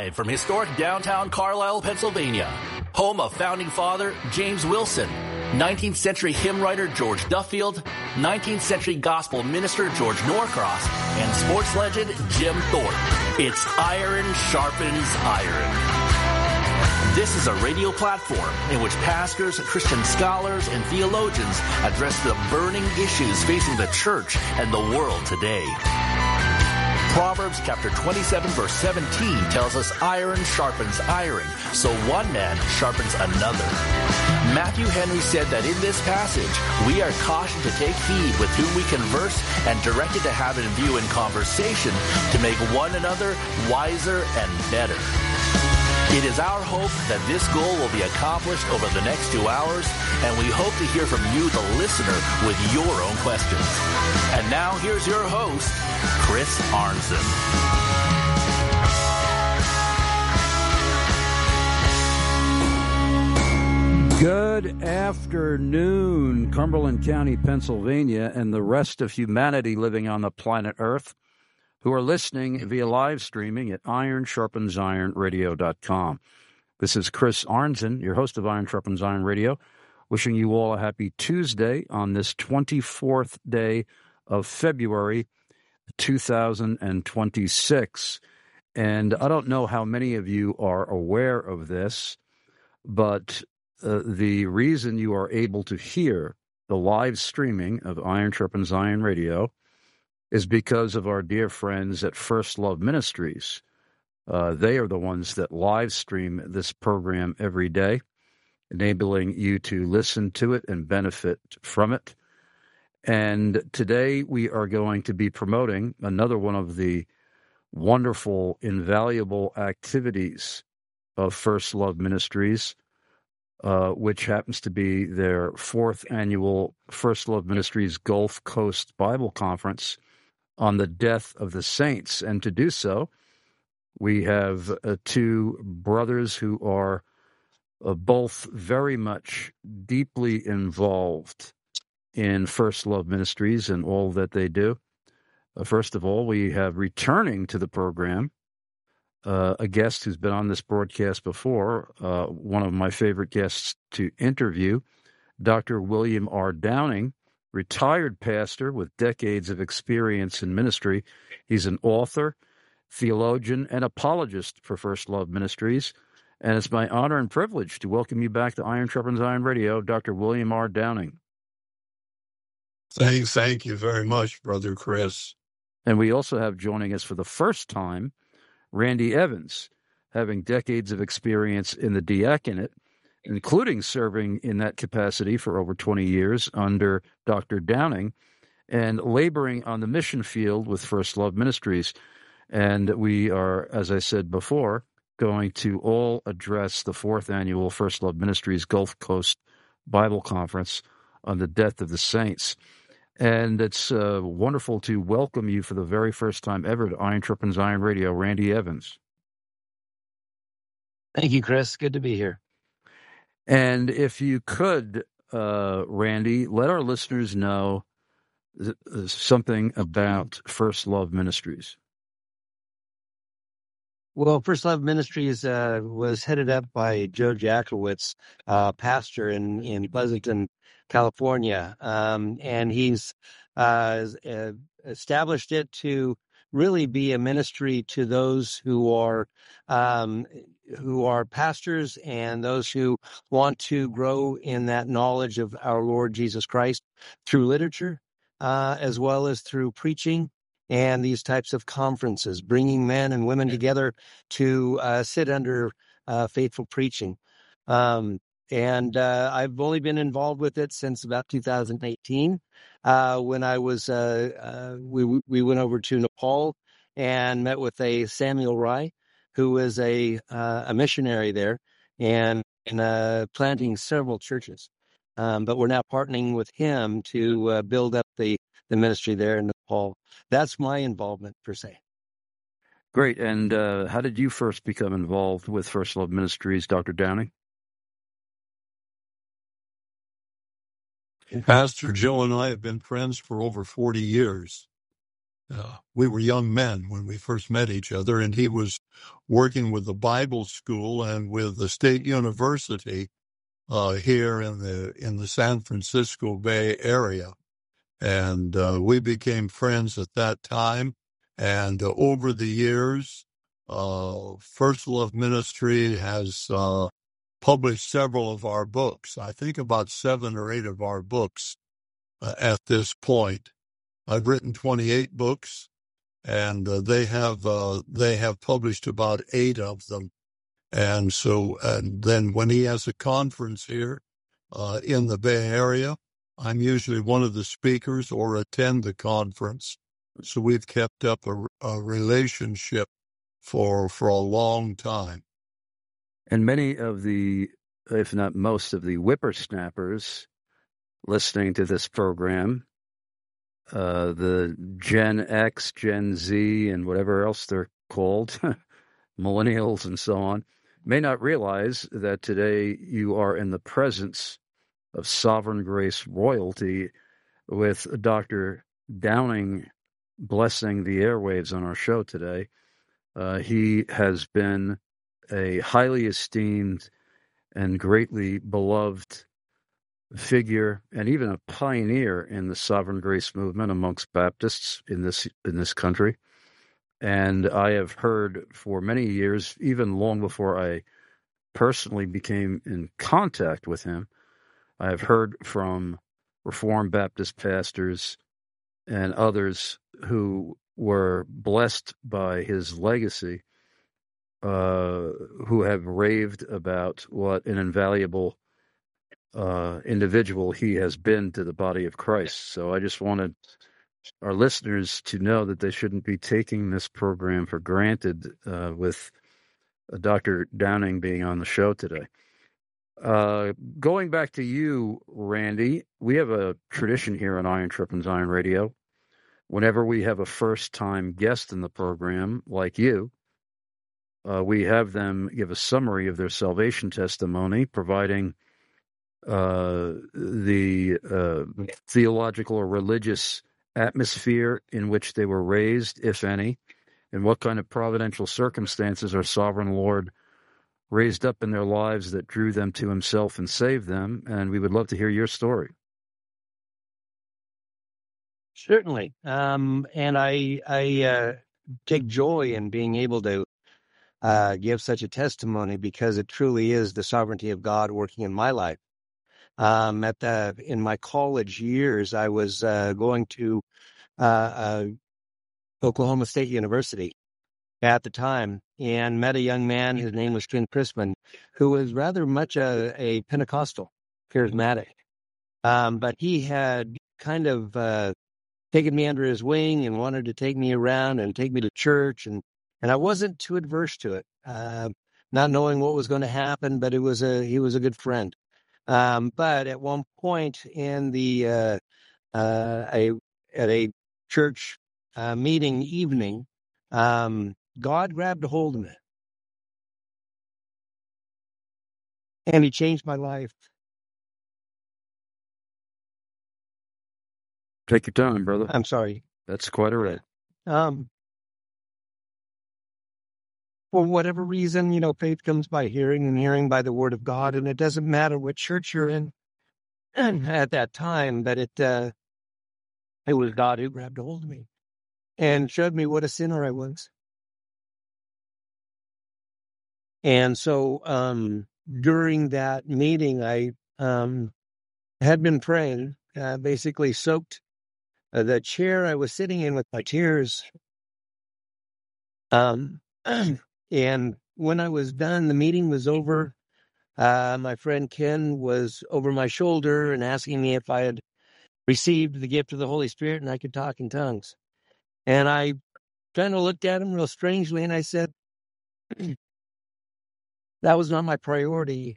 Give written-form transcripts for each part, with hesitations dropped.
Live from historic downtown Carlisle, Pennsylvania, home of founding father James Wilson, 19th century hymn writer George Duffield, 19th century gospel minister George Norcross, and sports legend Jim Thorpe. It's Iron Sharpens Iron. This is a radio platform in which pastors, Christian scholars, and theologians address the burning issues facing the church and the world today. Proverbs chapter 27 verse 17 tells us iron sharpens iron, so one man sharpens another. Matthew Henry said that in this passage, we are cautioned to take heed with whom we converse and directed to have in view in conversation to make one another wiser and better. It is our hope that this goal will be accomplished over the next 2 hours, and we hope to hear from you, the listener, with your own questions. And now here's your host, Chris Arnzen. Good afternoon, Cumberland County, Pennsylvania, and the rest of humanity living on the planet Earth, who are listening via live streaming at ironsharpensironradio.com. This is Chris Arnzen, your host of Iron Sharpens Iron Radio, wishing you all a happy Tuesday on this 24th day of February 2026. And I don't know how many of you are aware of this, but the reason you are able to hear the live streaming of Iron Sharpens Iron Radio is because of our dear friends at First Love Ministries. They are the ones that live stream this program every day, enabling you to listen to it and benefit from it. And today we are going to be promoting another one of the wonderful, invaluable activities of First Love Ministries, which happens to be their 4th annual First Love Ministries Gulf Coast Bible Conference on the death of the saints. And to do so, we have two brothers who are both very much deeply involved in First Love Ministries and all that they do. First of all, we have returning to the program a guest who's been on this broadcast before, one of my favorite guests to interview, Dr. William R. Downing, retired pastor with decades of experience in ministry. He's an author, theologian, and apologist for First Love Ministries. And it's my honor and privilege to welcome you back to Iron Sharpens Iron Radio, Dr. William R. Downing. Thank you very much, Brother Chris. And we also have joining us for the first time, Randy Evans, having decades of experience in the diaconate, including serving in that capacity for over 20 years under Dr. Downing and laboring on the mission field with First Love Ministries. And we are, as I said before, going to all address the 4th annual First Love Ministries Gulf Coast Bible Conference on the death of the saints. And it's wonderful to welcome you for the very first time ever to Iron Sharpens Iron Radio, Randy Evans. Thank you, Chris. Good to be here. And if you could, Randy, let our listeners know something about First Love Ministries. Well, First Love Ministries was headed up by Joe Jackowitz, pastor in Pleasanton, California. And he's established it to really be a ministry to those who are pastors and those who want to grow in that knowledge of our Lord Jesus Christ through literature, as well as through preaching and these types of conferences, bringing men and women together to sit under faithful preaching. And I've only been involved with it since about 2018, when I was we went over to Nepal and met with a Samuel Rai, who is a missionary there and planting several churches. But we're now partnering with him to build up the ministry there in Nepal. That's my involvement, per se. Great. And how did you first become involved with First Love Ministries, Dr. Downing? Pastor Joe and I have been friends for over 40 years. We were young men when we first met each other, and he was working with the Bible school and with the State University here in the San Francisco Bay Area. And we became friends at that time. And over the years, First Love Ministry has published several of our books. I think about 7 or 8 of our books at this point. I've written 28 books, and they have published about 8 of them. And then when he has a conference here in the Bay Area, I'm usually one of the speakers or attend the conference. So we've kept up a relationship for a long time. And many of the, if not most of the whippersnappers listening to this program, the Gen X, Gen Z, and whatever else they're called, millennials and so on, may not realize that today you are in the presence of Sovereign Grace royalty, with Dr. Downing blessing the airwaves on our show today. He has been a highly esteemed and greatly beloved figure, and even a pioneer in the Sovereign Grace movement amongst Baptists in this country. And I have heard for many years, even long before I personally became in contact with him, I have heard from Reformed Baptist pastors and others who were blessed by his legacy, who have raved about what an invaluable individual he has been to the body of Christ. So I just wanted our listeners to know that they shouldn't be taking this program for granted, with Dr. Downing being on the show today. Going back to you, Randy, we have a tradition here on Iron Tripling Zion Radio. Whenever we have a first-time guest in the program, like you, we have them give a summary of their salvation testimony, providing the theological or religious atmosphere in which they were raised, if any, and what kind of providential circumstances our Sovereign Lord raised up in their lives that drew them to himself and saved them. And we would love to hear your story. Certainly. And I take joy in being able to give such a testimony, because it truly is the sovereignty of God working in my life. In my college years, I was going to Oklahoma State University at the time, and met a young man. His name was Ken Chrisman, who was rather much a Pentecostal, charismatic. But he had kind of taken me under his wing and wanted to take me around and take me to church, and I wasn't too adverse to it, not knowing what was going to happen. But he was a good friend. But at one point in the at a church meeting evening, God grabbed a hold of me, and he changed my life. Take your time, brother. I'm sorry. That's quite all right. For whatever reason, faith comes by hearing, and hearing by the word of God. And it doesn't matter what church you're in at that time, but it was God who grabbed a hold of me and showed me what a sinner I was. And so during that meeting, I had been praying, basically soaked the chair I was sitting in with my tears. And when I was done, the meeting was over. My friend Ken was over my shoulder and asking me if I had received the gift of the Holy Spirit and I could talk in tongues. And I kind of looked at him real strangely, and I said, that was not my priority.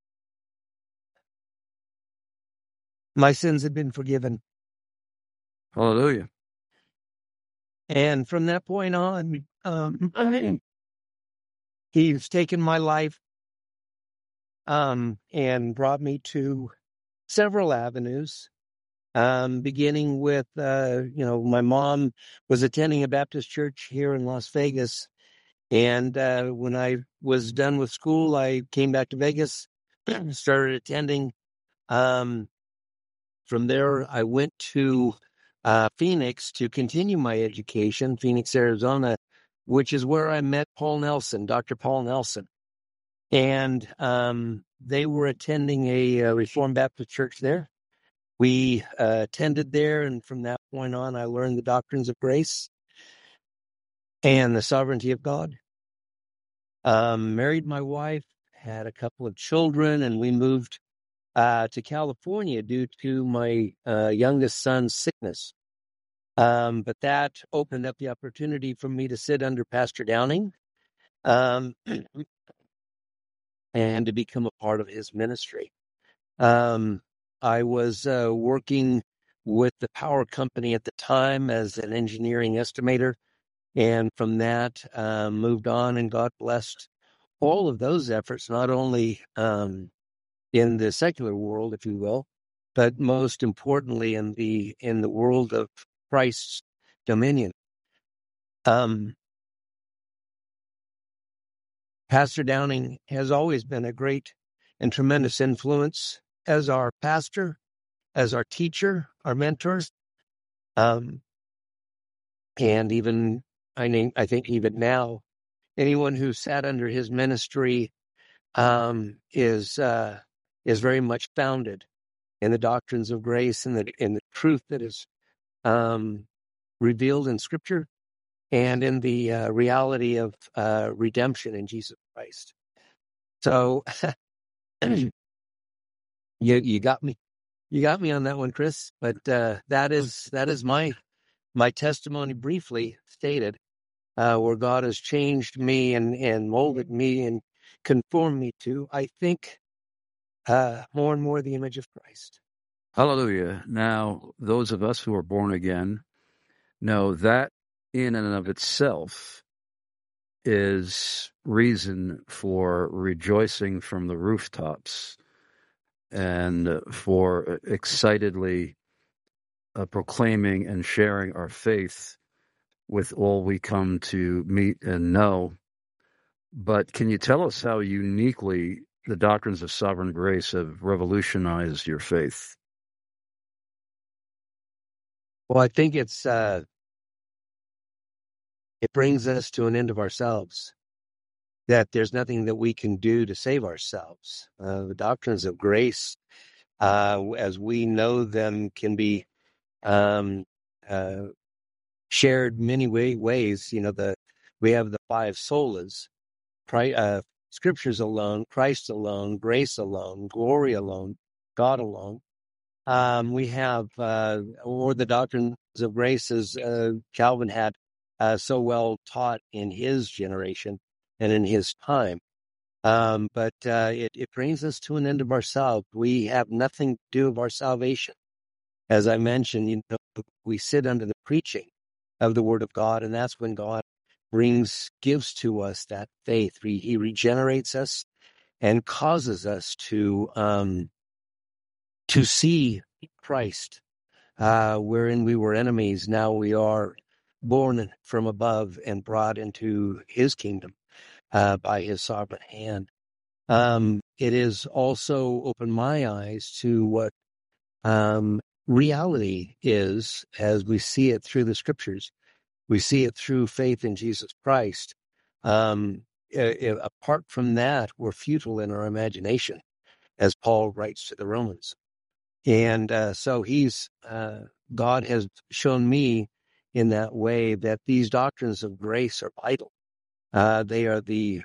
My sins had been forgiven. Hallelujah. And from that point on, he's taken my life and brought me to several avenues. beginning with, my mom was attending a Baptist church here in Las Vegas. And when I was done with school, I came back to Vegas, started attending. From there, I went to Phoenix to continue my education, Phoenix, Arizona, which is where I met Paul Nelson, Dr. Paul Nelson. And they were attending a Reformed Baptist church there. We attended there, and from that point on, I learned the doctrines of grace and the sovereignty of God. Married my wife, had a couple of children, and we moved to California due to my youngest son's sickness. But that opened up the opportunity for me to sit under Pastor Downing and to become a part of his ministry. I was working with the power company at the time as an engineering estimator, and from that moved on, and God blessed all of those efforts, not only in the secular world, if you will, but most importantly in the world of Christ's dominion. Pastor Downing has always been a great and tremendous influence as our pastor, as our teacher, our mentor, and even I think even now, anyone who sat under his ministry is very much founded in the doctrines of grace and the truth that is revealed in Scripture, and in the reality of redemption in Jesus Christ. So you got me on that one, Chris. But that is my testimony, briefly stated, where God has changed me and molded me and conformed me to, I think, more and more the image of Christ. Hallelujah. Now, those of us who are born again know that in and of itself is reason for rejoicing from the rooftops and for excitedly proclaiming and sharing our faith with all we come to meet and know. But can you tell us how uniquely the doctrines of sovereign grace have revolutionized your faith? Well, I think it brings us to an end of ourselves, that there's nothing that we can do to save ourselves. The doctrines of grace, as we know them, can be shared many ways. We have the five solas, Scriptures alone, Christ alone, grace alone, glory alone, God alone. We have, or the doctrines of grace, as Calvin had so well taught in his generation and in his time. But it brings us to an end of ourselves. We have nothing to do with our salvation. As I mentioned, we sit under the preaching of the Word of God, and that's when God gives to us that faith. He regenerates us and causes us to see Christ, wherein we were enemies. Now we are born from above and brought into His kingdom by His sovereign hand. It has also opened my eyes to what reality is, as we see it through the Scriptures. We see it through faith in Jesus Christ. Apart from that, we're futile in our imagination, as Paul writes to the Romans. And so God has shown me in that way that these doctrines of grace are vital. They are the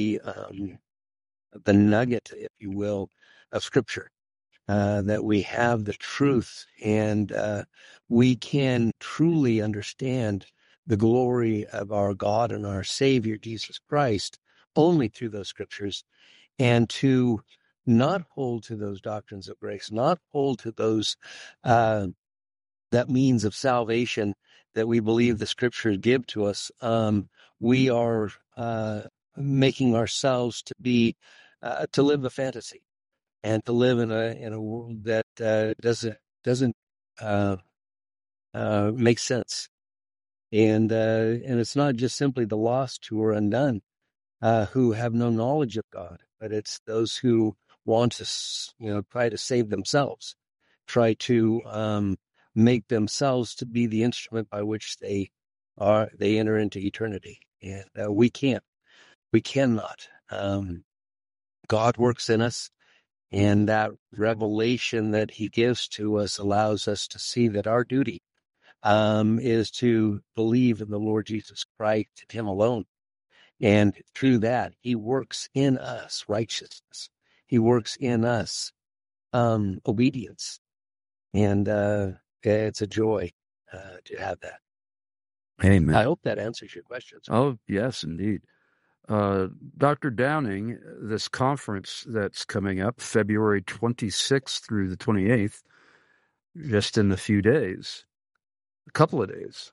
nugget, if you will, of Scripture. That we have the truth, and we can truly understand the glory of our God and our Savior, Jesus Christ, only through those Scriptures, and to not hold to those doctrines of grace, not hold to those that means of salvation that we believe the Scriptures give to us. We are making ourselves to live a fantasy, and to live in a world that doesn't makes sense. And it's not just simply the lost who are undone, who have no knowledge of God, but it's those who want to, try to save themselves, try to make themselves to be the instrument by which they enter into eternity. And we cannot. God works in us, and that revelation that He gives to us allows us to see that our duty is to believe in the Lord Jesus Christ and Him alone. And through that, He works in us righteousness. He works in us obedience. And it's a joy to have that. Amen. I hope that answers your questions. Oh, yes, indeed. Dr. Downing, this conference that's coming up February 26th through the 28th, just in a few days, a couple of days,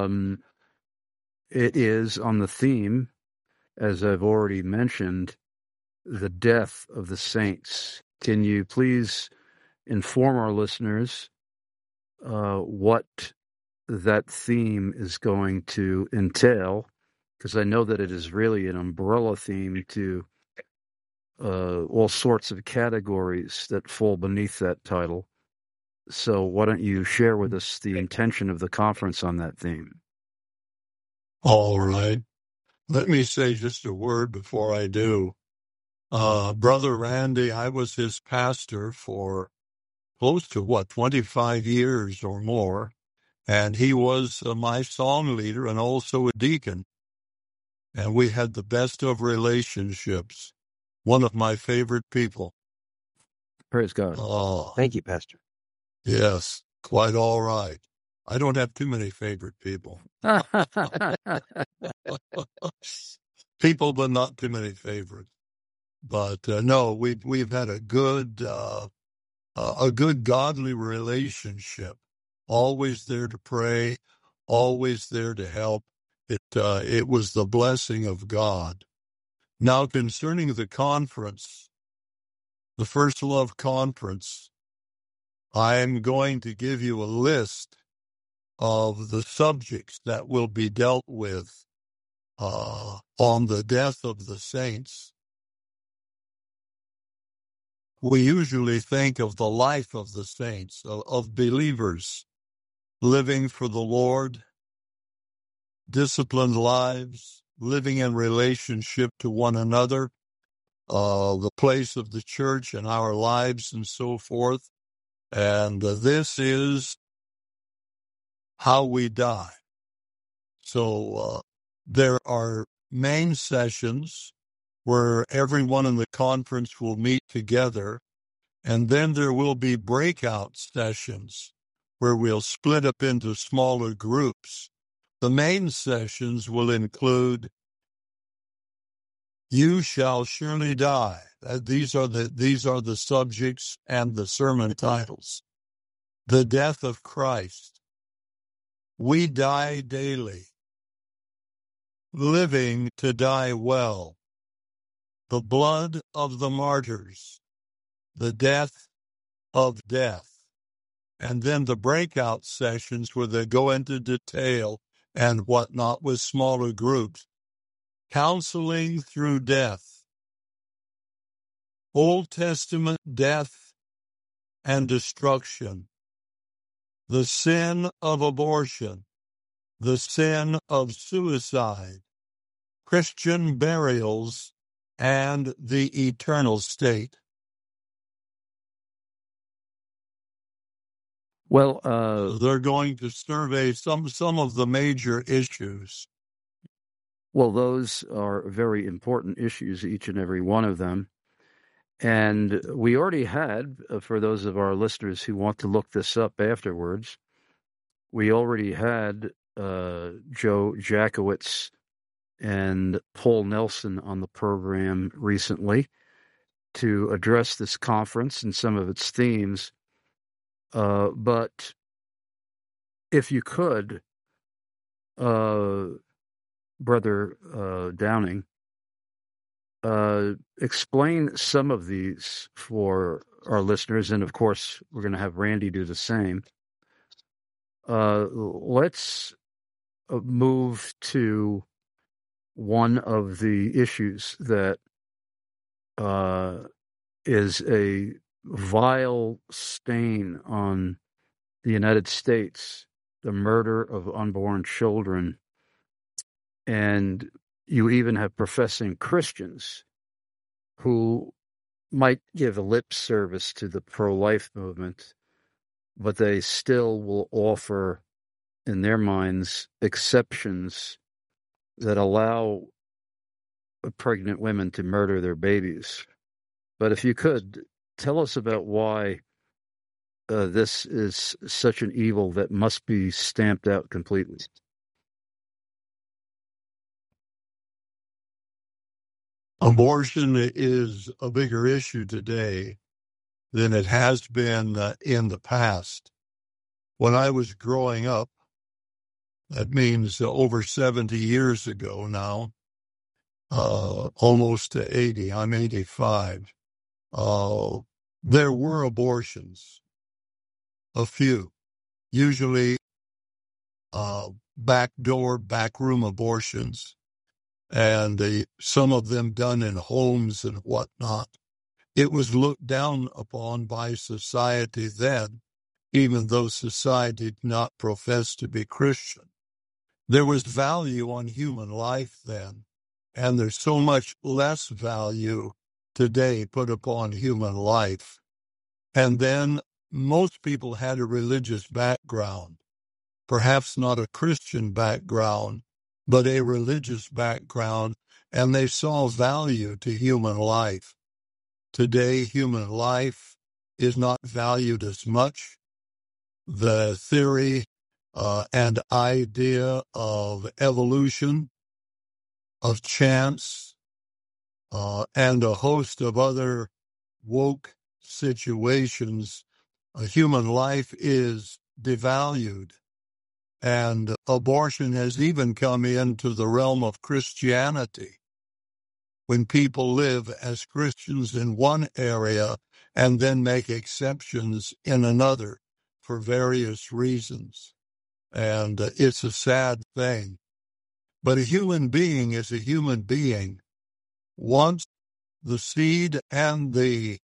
it is on the theme, as I've already mentioned, the death of the saints. Can you please inform our listeners what that theme is going to entail? Because I know that it is really an umbrella theme to all sorts of categories that fall beneath that title. So why don't you share with us the intention of the conference on that theme? All right. Let me say just a word before I do. Brother Randy, I was his pastor for close to 25 years or more. And he was my song leader and also a deacon. And we had the best of relationships. One of my favorite people. Praise God. Oh, Thank you, Pastor. yes, quite all right. I don't have too many favorite people. People, but not too many favorites. But no, we've had a good godly relationship. Always there to pray, always there to help. It was the blessing of God. Now, concerning the conference, the First Love Conference, I'm going to give you a list of the subjects that will be dealt with on the death of the saints. We usually think of the life of the saints, of believers living for the Lord, disciplined lives, living in relationship to one another, the place of the church in our lives and so forth. And this is how we die. So there are main sessions where everyone in the conference will meet together, and then there will be breakout sessions where we'll split up into smaller groups. The main sessions will include "You Shall Surely Die." These are the subjects and the sermon titles. The death of Christ. We die daily. Living to die well. The blood of the martyrs. The death of death. And then the breakout sessions where they go into detail and whatnot with smaller groups. Counseling through death. Old Testament death and destruction. The sin of abortion. The sin of suicide. Christian burials, and the eternal state. Well, they're going to survey some of the major issues. Well, those are very important issues, each and every one of them. And we already had, for those of our listeners who want to look this up afterwards, we already had Joe Jackowitz and Paul Nelson on the program recently to address this conference and some of its themes. But if you could, Brother Downing, explain some of these for our listeners. And of course, we're going to have Randy do the same. let's move to one of the issues that is a vile stain on the United States, the murder of unborn children. And you even have professing Christians who might give a lip service to the pro-life movement, but they still will offer, in their minds, exceptions that allow pregnant women to murder their babies. But if you could, tell us about why this is such an evil that must be stamped out completely. Abortion is a bigger issue today than it has been in the past. When I was growing up, that means over 70 years ago now, almost to 80, I'm 85, there were abortions, a few, usually backroom abortions, and some of them done in homes and whatnot. It was looked down upon by society then, even though society did not profess to be Christian. There was value on human life then, and there's so much less value today put upon human life. And then most people had a religious background, perhaps not a Christian background, but a religious background, and they saw value to human life. Today, human life is not valued as much. The theory and idea of evolution, of chance, and a host of other woke situations, human life is devalued. And abortion has even come into the realm of Christianity, when people live as Christians in one area and then make exceptions in another for various reasons. And it's a sad thing. But a human being is a human being. Once the seed and the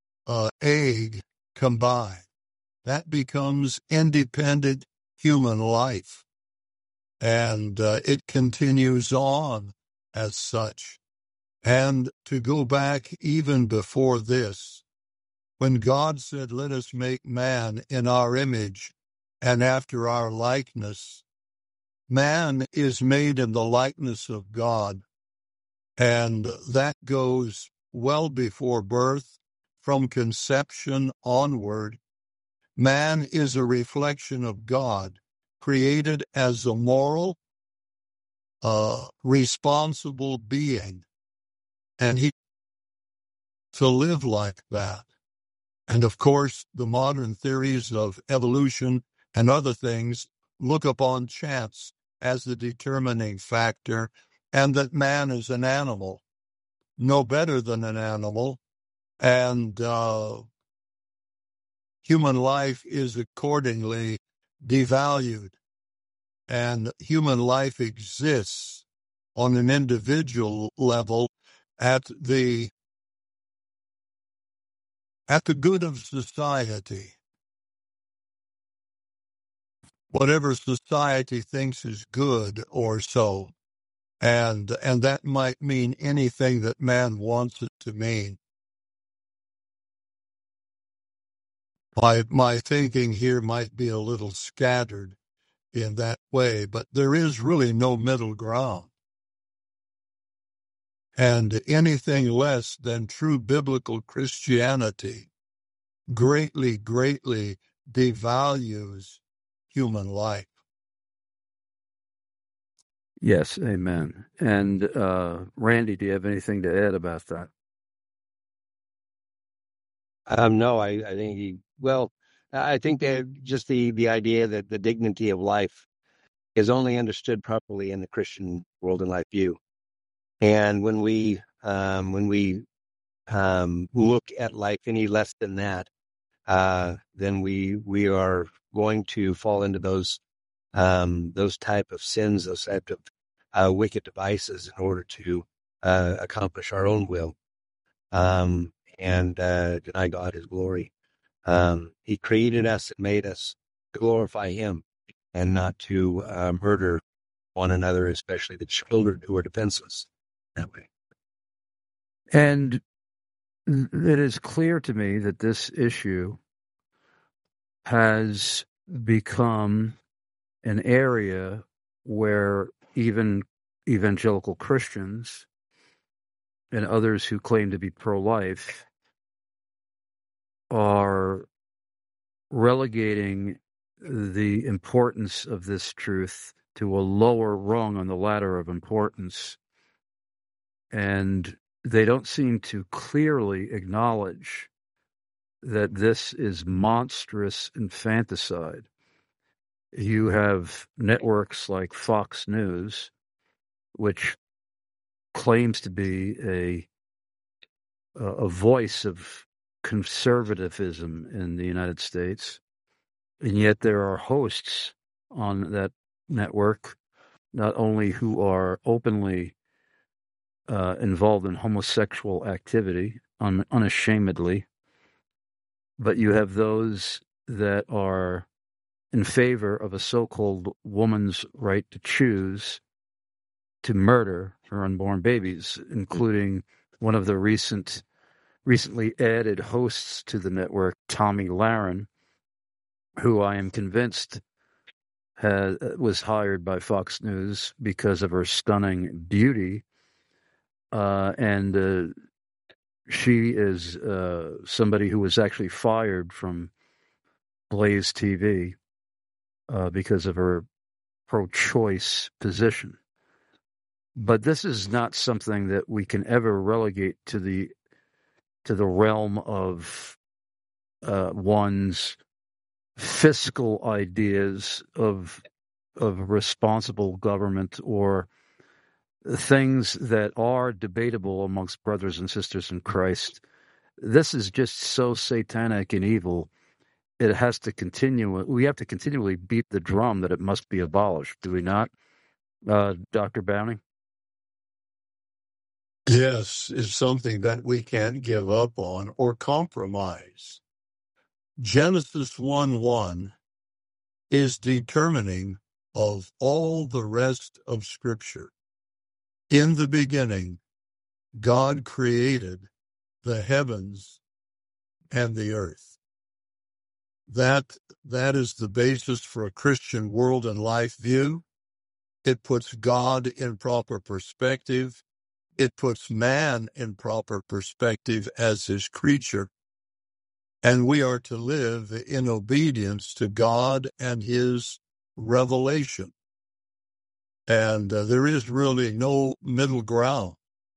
egg combine, that becomes independent human life. And it continues on as such. And to go back even before this, when God said, let us make man in our image and after our likeness, man is made in the likeness of God. And that goes well before birth, from conception onward. Man is a reflection of God, created as a moral, responsible being. And he to live like that. And of course, the modern theories of evolution and other things look upon chance as the determining factor, and that man is an animal, no better than an animal, and human life is accordingly devalued. And human life exists on an individual level at the good of society. Whatever society thinks is good or so. And that might mean anything that man wants it to mean. My thinking here might be a little scattered in that way, but there is really no middle ground. And anything less than true biblical Christianity greatly, greatly devalues human life. Yes, amen. And Randy, do you have anything to add about that? No, I think I think that just the idea that the dignity of life is only understood properly in the Christian world and life view. And when we look at life any less than that, then we are going to fall into those type of sins, those type of wicked devices in order to accomplish our own will, and deny God his glory. He created us and made us to glorify him and not to murder one another, especially the children who are defenseless that way. And it is clear to me that this issue has become an area where even evangelical Christians and others who claim to be pro-life are relegating the importance of this truth to a lower rung on the ladder of importance. And they don't seem to clearly acknowledge that this is monstrous infanticide. You have networks like Fox News, which claims to be a voice of conservatism in the United States, and yet there are hosts on that network not only who are openly involved in homosexual activity unashamedly, but you have those that are in favor of a so-called woman's right to choose to murder her unborn babies, including one of the recently added hosts to the network, Tommy Lahren, who I am convinced was hired by Fox News because of her stunning beauty. And she is somebody who was actually fired from Blaze TV because of her pro-choice position. But this is not something that we can ever relegate to the realm of one's fiscal ideas of responsible government or things that are debatable amongst brothers and sisters in Christ. This is just so satanic and evil. It has to continue. We have to continually beat the drum that it must be abolished. Do we not, Dr. Bowney? Yes, is something that we can't give up on or compromise. Genesis 1:1 is determining of all the rest of Scripture. In the beginning, God created the heavens and the earth. That is the basis for a Christian world and life view. It puts God in proper perspective. It puts man in proper perspective as his creature. And we are to live in obedience to God and his revelation. And there is really no middle ground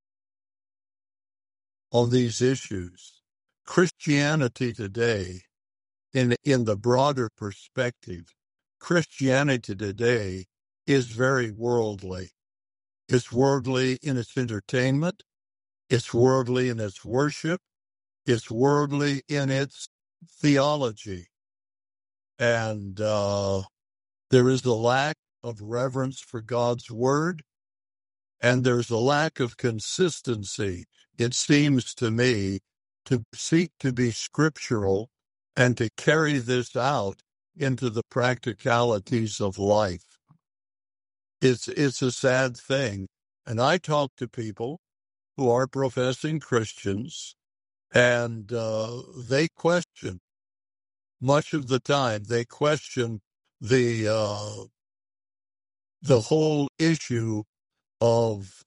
on these issues. Christianity today, in the broader perspective, Christianity today is very worldly. It's worldly in its entertainment. It's worldly in its worship. It's worldly in its theology. And there is a lack of reverence for God's word. And there's a lack of consistency, it seems to me, to seek to be scriptural and to carry this out into the practicalities of life. It's a sad thing. And I talk to people who are professing Christians, and they question, much of the time, they question the whole issue of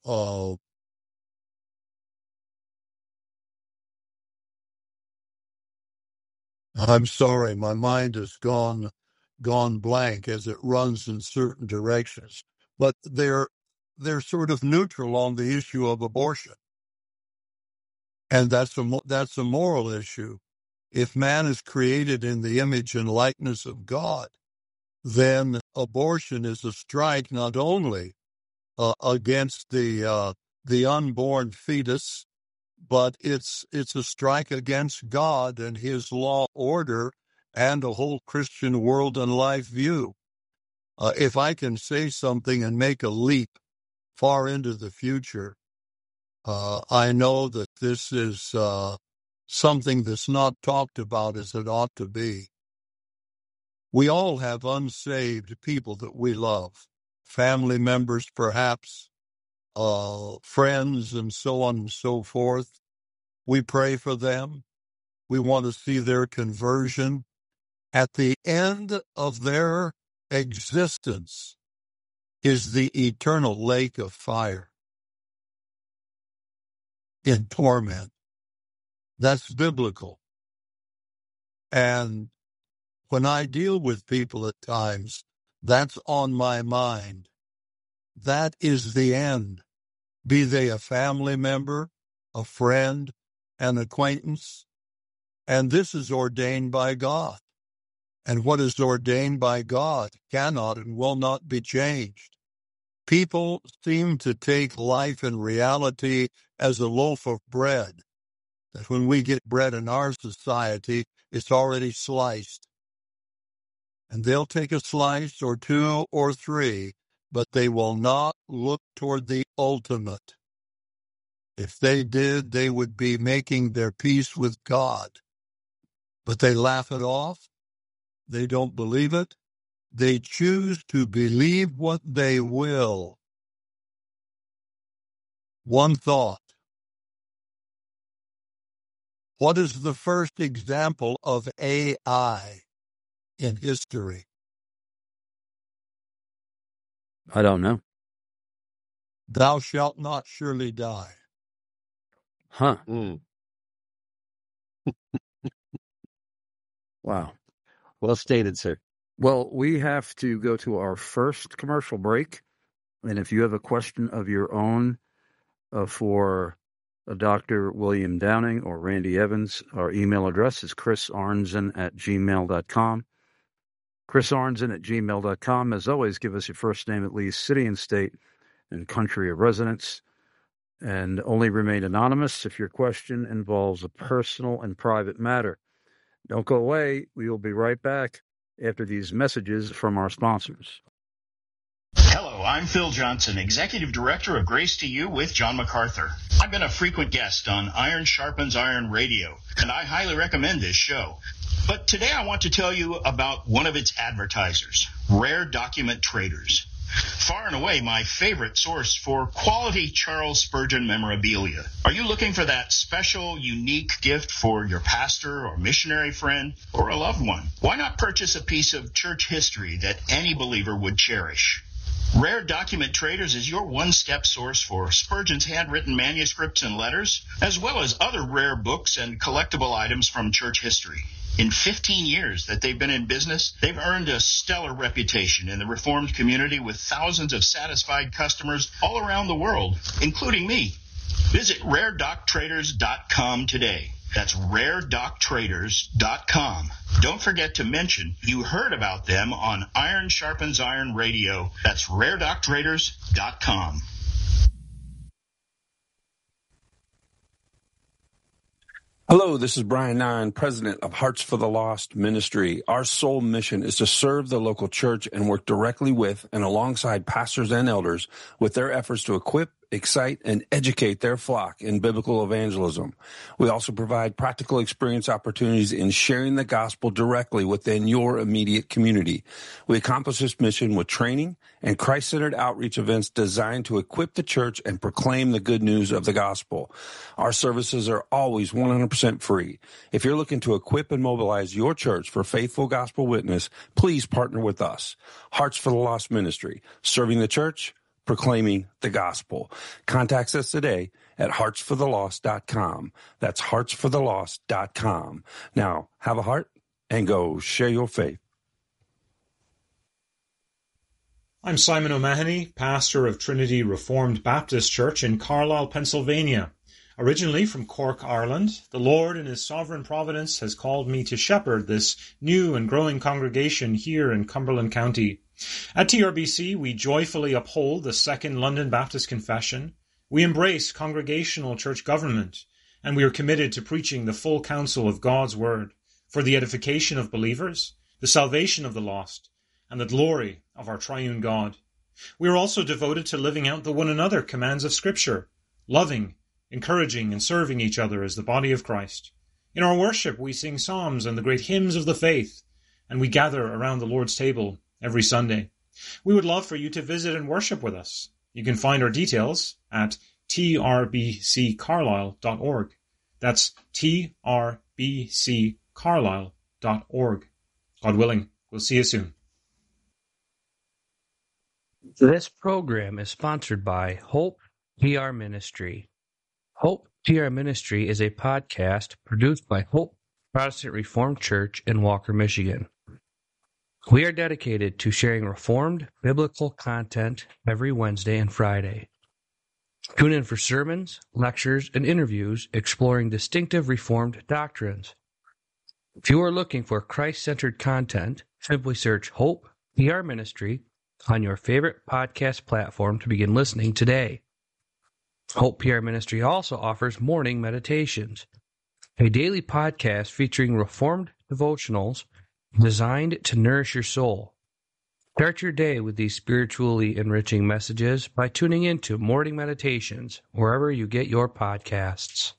I'm sorry, my mind has gone blank as it runs in certain directions. But they're sort of neutral on the issue of abortion, and that's a moral issue. If man is created in the image and likeness of God, then abortion is a strike not only against the unborn fetus, but it's a strike against God and his law order and a whole Christian world and life view. If I can say something and make a leap far into the future, I know that this is something that's not talked about as it ought to be. We all have unsaved people that we love, family members perhaps, friends, and so on and so forth. We pray for them. We want to see their conversion. At the end of their existence is the eternal lake of fire in torment. That's biblical. And when I deal with people at times, that's on my mind. That is the end. Be they a family member, a friend, an acquaintance. And this is ordained by God. And what is ordained by God cannot and will not be changed. People seem to take life and reality as a loaf of bread, that when we get bread in our society, it's already sliced. And they'll take a slice or two or three, but they will not look toward the ultimate. If they did, they would be making their peace with God. But they laugh it off. They don't believe it. They choose to believe what they will. One thought. What is the first example of AI in history? I don't know. Thou shalt not surely die. Huh. Mm. Wow. Well stated, sir. Well, we have to go to our first commercial break. And if you have a question of your own for Dr. William Downing or Randy Evans, our email address is chrisarnzen@gmail.com. chrisarnzen@gmail.com. As always, give us your first name, at least city and state and country of residence. And only remain anonymous if your question involves a personal and private matter. Don't go away. We will be right back after these messages from our sponsors. Hello, I'm Phil Johnson, Executive Director of Grace to You with John MacArthur. I've been a frequent guest on Iron Sharpens Iron Radio, and I highly recommend this show. But today I want to tell you about one of its advertisers, Rare Document Traders. Far and away my favorite source for quality Charles Spurgeon memorabilia. Are you looking for that special, unique gift for your pastor or missionary friend or a loved one? Why not purchase a piece of church history that any believer would cherish? Rare Document Traders is your one-step source for Spurgeon's handwritten manuscripts and letters, as well as other rare books and collectible items from church history. In 15 years that they've been in business, they've earned a stellar reputation in the Reformed community with thousands of satisfied customers all around the world, including me. Visit RareDocTraders.com today. That's RareDocTraders.com. Don't forget to mention you heard about them on Iron Sharpens Iron Radio. That's RareDocTraders.com. Hello, this is Brian Nine, president of Hearts for the Lost Ministry. Our sole mission is to serve the local church and work directly with and alongside pastors and elders with their efforts to equip, excite, and educate their flock in biblical evangelism. We also provide practical experience opportunities in sharing the gospel directly within your immediate community. We accomplish this mission with training and Christ-centered outreach events designed to equip the church and proclaim the good news of the gospel. Our services are always 100% free. If you're looking to equip and mobilize your church for faithful gospel witness, please partner with us. Hearts for the Lost Ministry, serving the church, proclaiming the gospel. Contact us today at heartsforthelost.com. That's heartsforthelost.com. Now, have a heart and go share your faith. I'm Simon O'Mahony, pastor of Trinity Reformed Baptist Church in Carlisle, Pennsylvania. Originally from Cork, Ireland, the Lord in His sovereign providence has called me to shepherd this new and growing congregation here in Cumberland County. At TRBC, we joyfully uphold the Second London Baptist Confession. We embrace congregational church government, and we are committed to preaching the full counsel of God's Word for the edification of believers, the salvation of the lost, and the glory of our triune God. We are also devoted to living out the one another commands of Scripture, loving, encouraging, and serving each other as the body of Christ. In our worship, we sing psalms and the great hymns of the faith, and we gather around the Lord's table every Sunday. We would love for you to visit and worship with us. You can find our details at trbccarlisle.org. That's trbccarlisle.org. God willing, we'll see you soon. This program is sponsored by Hope PR Ministry. Hope PR Ministry is a podcast produced by Hope Protestant Reformed Church in Walker, Michigan. We are dedicated to sharing Reformed biblical content every Wednesday and Friday. Tune in for sermons, lectures, and interviews exploring distinctive Reformed doctrines. If you are looking for Christ-centered content, simply search Hope PR Ministry on your favorite podcast platform to begin listening today. Hope PR Ministry also offers morning meditations, a daily podcast featuring Reformed devotionals designed to nourish your soul. Start your day with these spiritually enriching messages by tuning into Morning Meditations wherever you get your podcasts.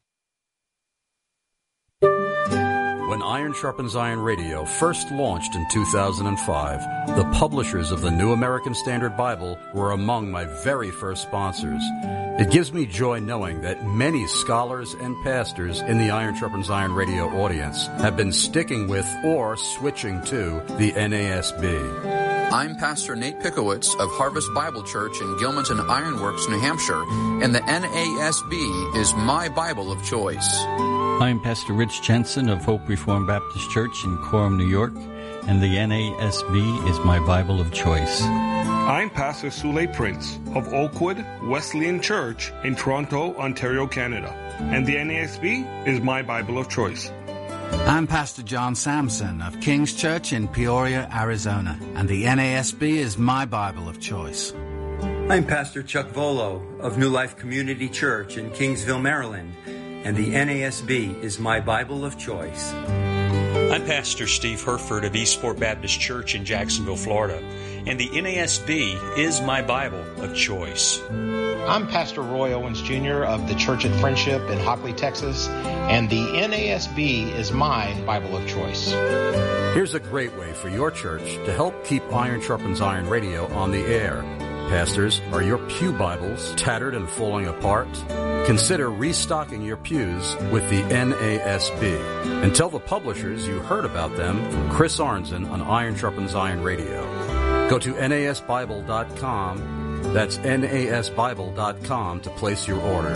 When Iron Sharpens Iron Radio first launched in 2005, the publishers of the New American Standard Bible were among my very first sponsors. It gives me joy knowing that many scholars and pastors in the Iron Sharpens Iron Radio audience have been sticking with or switching to the NASB. I'm Pastor Nate Pickowitz of Harvest Bible Church in Gilmanton Ironworks, New Hampshire, and the NASB is my Bible of choice. I'm Pastor Rich Jensen of Hope Reformed Baptist Church in Coram, New York, and the NASB is my Bible of choice. I'm Pastor Sule Prince of Oakwood Wesleyan Church in Toronto, Ontario, Canada, and the NASB is my Bible of choice. I'm Pastor John Sampson of King's Church in Peoria, Arizona, and the NASB is my Bible of choice. I'm Pastor Chuck Volo of New Life Community Church in Kingsville, Maryland, and the NASB is my Bible of choice. I'm Pastor Steve Herford of Eastport Baptist Church in Jacksonville, Florida, and the NASB is my Bible of choice. I'm Pastor Roy Owens Jr. of the Church at Friendship in Hockley, Texas, and the NASB is my Bible of choice. Here's a great way for your church to help keep Iron Sharpens Iron Radio on the air. Pastors, are your pew Bibles tattered and falling apart? Consider restocking your pews with the NASB. And tell the publishers you heard about them from Chris Arnzen on Iron Sharpens Iron Radio. Go to nasbible.com. That's nasbible.com to place your order.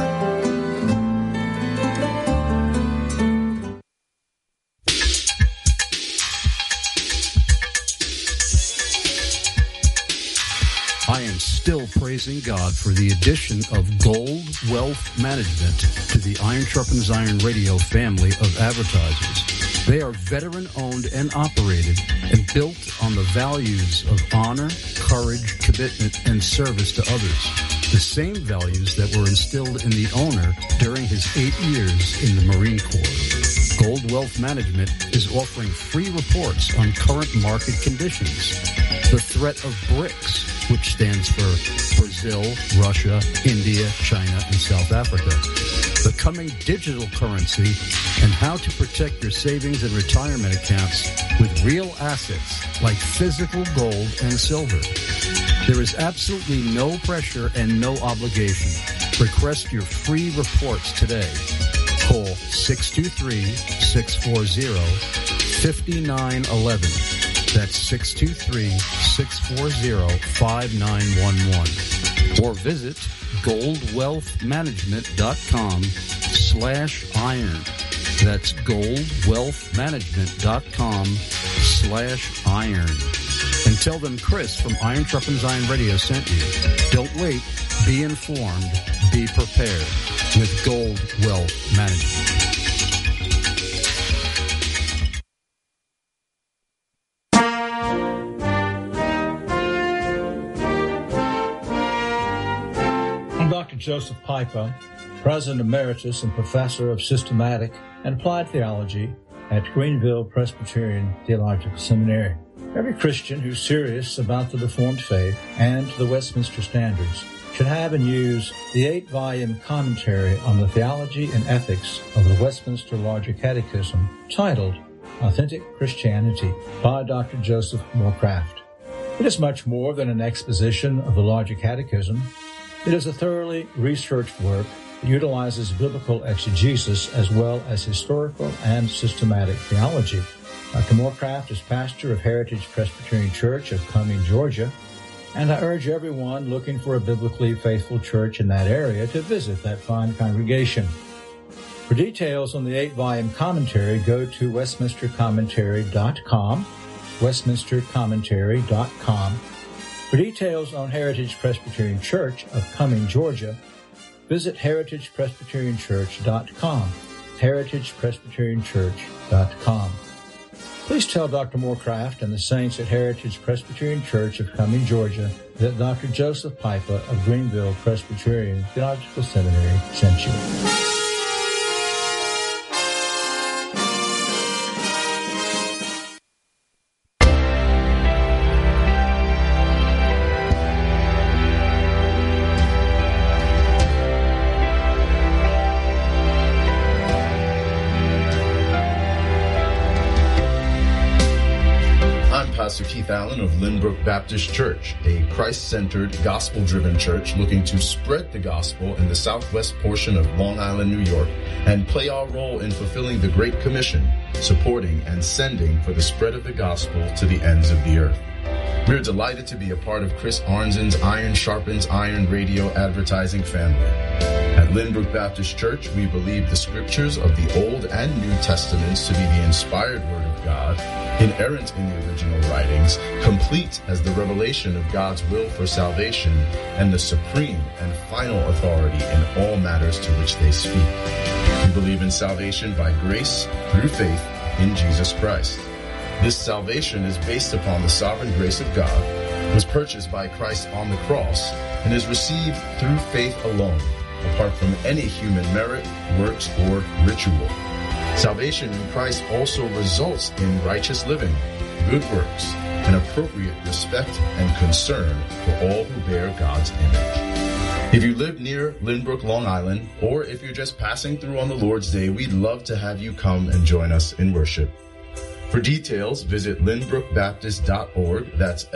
I am still praising God for the addition of Gold Wealth Management to the Iron Sharpens Iron Radio family of advertisers. They are veteran-owned and operated and built on the values of honor, courage, commitment, and service to others. The same values that were instilled in the owner during his 8 years in the Marine Corps. Gold Wealth Management is offering free reports on current market conditions. The threat of BRICS, which stands for Brazil, Russia, India, China, and South Africa. The coming digital currency and how to protect your savings and retirement accounts with real assets like physical gold and silver. There is absolutely no pressure and no obligation. Request your free reports today. Call 623-640-5911. That's 623-640-5911. Or visit goldwealthmanagement.com/iron. That's goldwealthmanagement.com/iron. And tell them Chris from Iron Sharpens Iron Radio sent you. Don't wait. Be informed. Be prepared with Gold Wealth Management. I'm Dr. Joseph Pipa, President Emeritus and Professor of Systematic and Applied Theology at Greenville Presbyterian Theological Seminary. Every Christian who's serious about the Reformed faith and the Westminster Standards should have and use the 8-volume commentary on the theology and ethics of the Westminster Larger Catechism titled Authentic Christianity by Dr. Joseph Moorcraft. It is much more than an exposition of the Larger Catechism. It is a thoroughly researched work that utilizes biblical exegesis as well as historical and systematic theology. Dr. Moorcraft is pastor of Heritage Presbyterian Church of Cumming, Georgia, and I urge everyone looking for a biblically faithful church in that area to visit that fine congregation. For details on the 8-volume commentary, go to westminstercommentary.com, westminstercommentary.com. For details on Heritage Presbyterian Church of Cumming, Georgia, visit heritagepresbyterianchurch.com, heritagepresbyterianchurch.com. Please tell Dr. Moorcraft and the saints at Heritage Presbyterian Church of Cumming, Georgia, that Dr. Joseph Pipa of Greenville Presbyterian Theological Seminary sent you. Pastor Keith Allen of Lynbrook Baptist Church, a Christ-centered, gospel-driven church looking to spread the gospel in the southwest portion of Long Island, New York, and play our role in fulfilling the Great Commission, supporting and sending for the spread of the gospel to the ends of the earth. We're delighted to be a part of Chris Arnzen's Iron Sharpens Iron radio advertising family. At Lynbrook Baptist Church, we believe the scriptures of the Old and New Testaments to be the inspired Word of God, inerrant in the original writings, complete as the revelation of God's will for salvation, and the supreme and final authority in all matters to which they speak. We believe in salvation by grace through faith in Jesus Christ. This salvation is based upon the sovereign grace of God, was purchased by Christ on the cross, and is received through faith alone, apart from any human merit, works, or ritual. Salvation in Christ also results in righteous living, good works, and appropriate respect and concern for all who bear God's image. If you live near Lynbrook, Long Island, or if you're just passing through on the Lord's Day, we'd love to have you come and join us in worship. For details, visit lynbrookbaptist.org. That's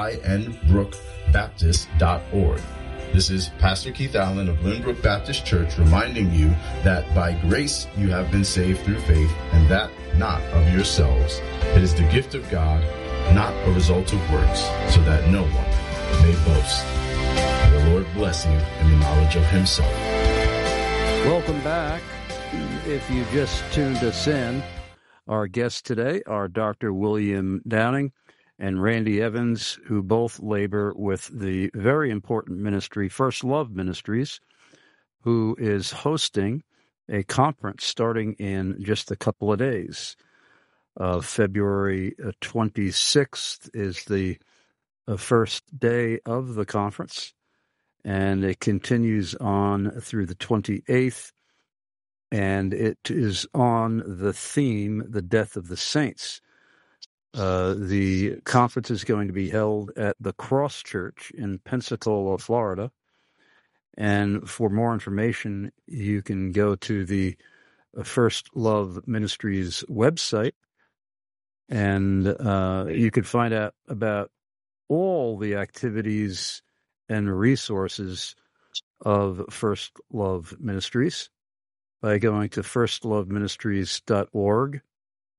lynbrookbaptist.org. This is Pastor Keith Allen of Lynbrook Baptist Church reminding you that by grace you have been saved through faith, and that not of yourselves. It is the gift of God, not a result of works, so that no one may boast. May the Lord bless you in the knowledge of Himself. Welcome back. If you just tuned us in, our guests today are Dr. William Downing and Randy Evans, who both labor with the very important ministry, First Love Ministries, who is hosting a conference starting in just a couple of days. February 26th is the first day of the conference, and it continues on through the 28th, and it is on the theme, the death of the saints. The conference is going to be held at the Cross Church in Pensacola, Florida. And for more information, you can go to the First Love Ministries website, and you can find out about all the activities and resources of First Love Ministries by going to firstloveministries.org.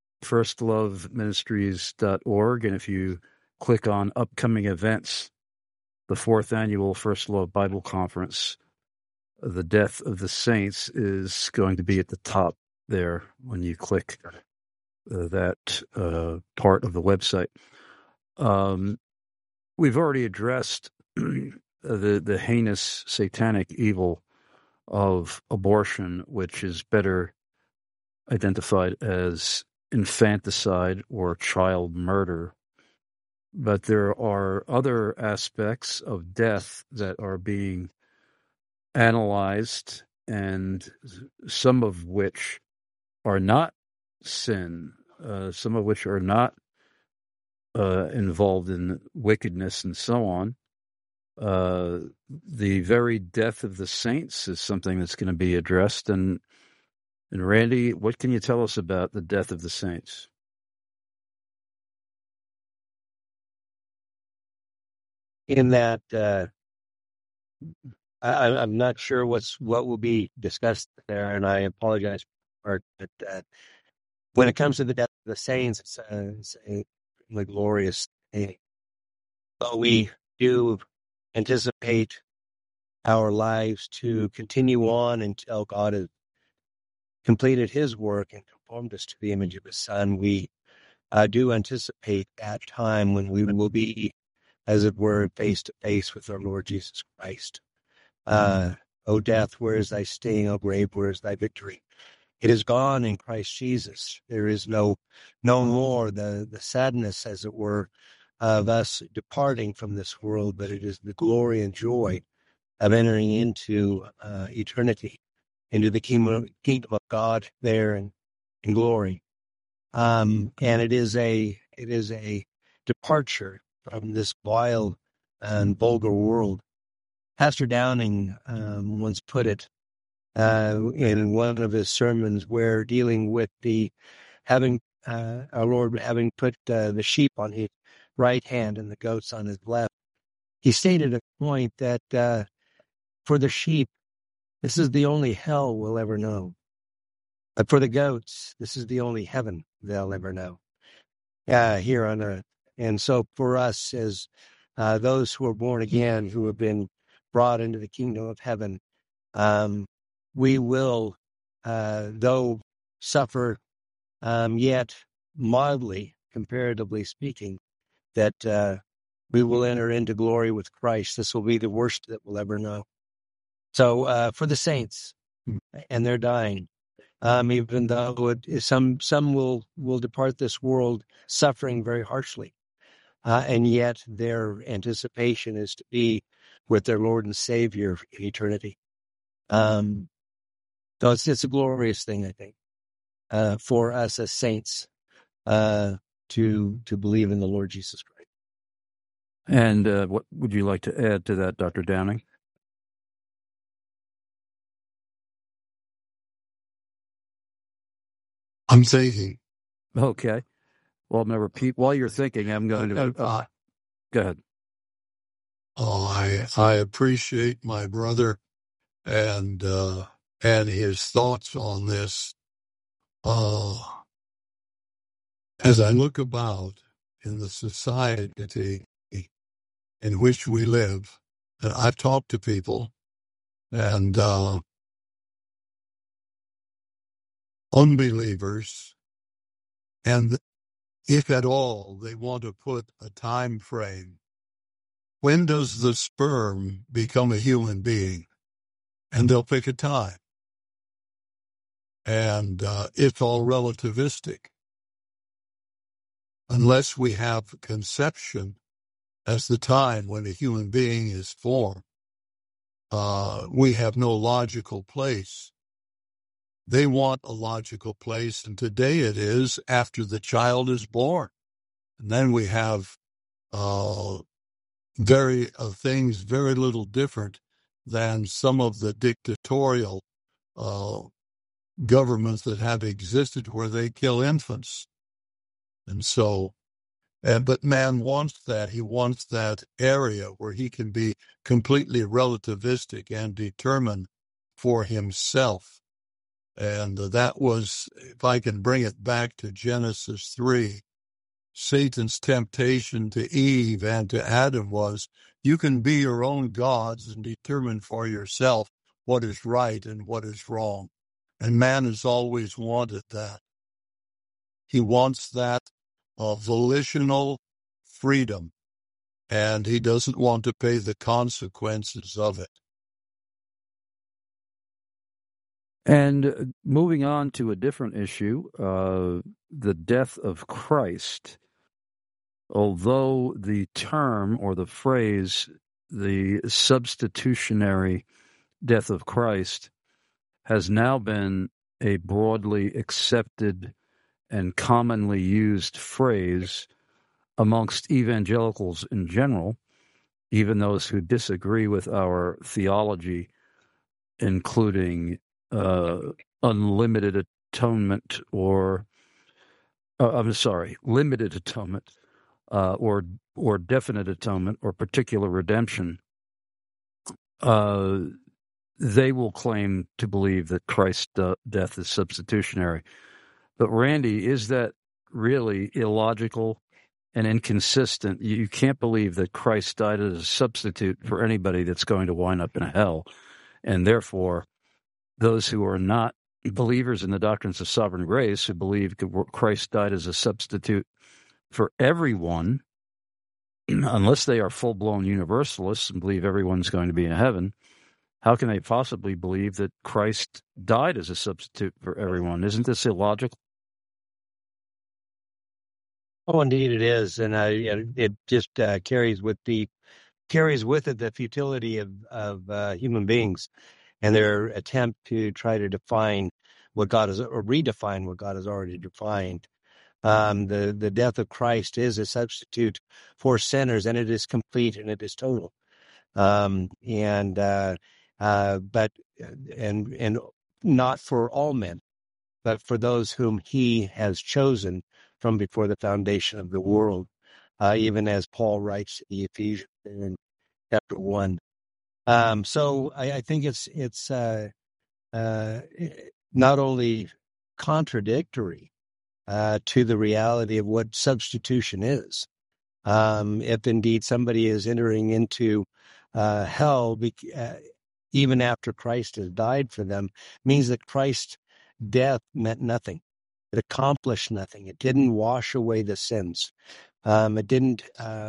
firstloveministries.org, and if you click on upcoming events, the 4th annual First Love Bible Conference, the Death of the Saints, is going to be at the top there when you click that part of the website. We've already addressed the heinous satanic evil of abortion, which is better identified as infanticide or child murder. But there are other aspects of death that are being analyzed and some of which are not sin, some of which are not involved in wickedness and so on. The very death of the saints is something that's going to be addressed. And Randy, what can you tell us about the death of the saints? In that, I'm not sure what will be discussed there, and I apologize for it, but when it comes to the death of the saints, it's a really glorious thing. But we do anticipate our lives to continue on until God has completed his work and conformed us to the image of his Son. We do anticipate that time when we will be, as it were, face to face with our Lord Jesus Christ. O death, where is thy sting? O grave, where is thy victory? It is gone in Christ Jesus. There is no more the sadness, as it were, of us departing from this world, but it is the glory and joy of entering into eternity, into the kingdom of God there in glory. And it is a departure from this vile and vulgar world. Pastor Downing once put it in one of his sermons, where dealing with our Lord having put the sheep on his right hand and the goats on his left. He stated a point that for the sheep, this is the only hell we'll ever know. But for the goats, this is the only heaven they'll ever know here on earth. And so for us, as those who are born again, who have been brought into the kingdom of heaven, we will, though suffer yet mildly, comparatively speaking, that we will enter into glory with Christ. This will be the worst that we'll ever know. So for the saints, and they're dying, even though some will depart this world suffering very harshly, and yet their anticipation is to be with their Lord and Savior in eternity. So it's a glorious thing, I think, for us as saints to believe in the Lord Jesus Christ. And what would you like to add to that, Dr. Downing? I'm thinking. Okay. Well, I'm going to repeat. While you're thinking, I'm going to... go ahead. I appreciate my brother and his thoughts on this. As I look about in the society in which we live, and I've talked to people, and unbelievers, and if at all they want to put a time frame, when does the sperm become a human being? And they'll pick a time. And it's all relativistic. Unless we have conception as the time when a human being is formed, we have no logical place. They want a logical place, and today it is after the child is born. And then we have things very little different than some of the dictatorial governments that have existed where they kill infants. And so, but man wants that. He wants that area where he can be completely relativistic and determine for himself. And that was, if I can bring it back to Genesis 3, Satan's temptation to Eve and to Adam was, you can be your own gods and determine for yourself what is right and what is wrong. And man has always wanted that. He wants that volitional freedom, and he doesn't want to pay the consequences of it. And moving on to a different issue, the death of Christ. Although the term or the phrase, the substitutionary death of Christ, has now been a broadly accepted and commonly used phrase amongst evangelicals in general, even those who disagree with our theology, including unlimited atonement or limited atonement or definite atonement or particular redemption. They will claim to believe that Christ's death is substitutionary. But Randy, is that really illogical and inconsistent? You can't believe that Christ died as a substitute for anybody that's going to wind up in hell. And therefore, those who are not believers in the doctrines of sovereign grace, who believe Christ died as a substitute for everyone, unless they are full-blown universalists and believe everyone's going to be in heaven, how can they possibly believe that Christ died as a substitute for everyone? Isn't this illogical? Oh, indeed it is, and it just carries with it the futility of human beings and their attempt to try to define what God is, or redefine what God has already defined. The death of Christ is a substitute for sinners, and it is complete and it is total. But not for all men, but for those whom He has chosen from before the foundation of the world, even as Paul writes to the Ephesians in chapter 1. So I think it's not only contradictory to the reality of what substitution is. If indeed somebody is entering into hell, even after Christ has died for them, means that Christ's death meant nothing. It accomplished nothing. It didn't wash away the sins. It didn't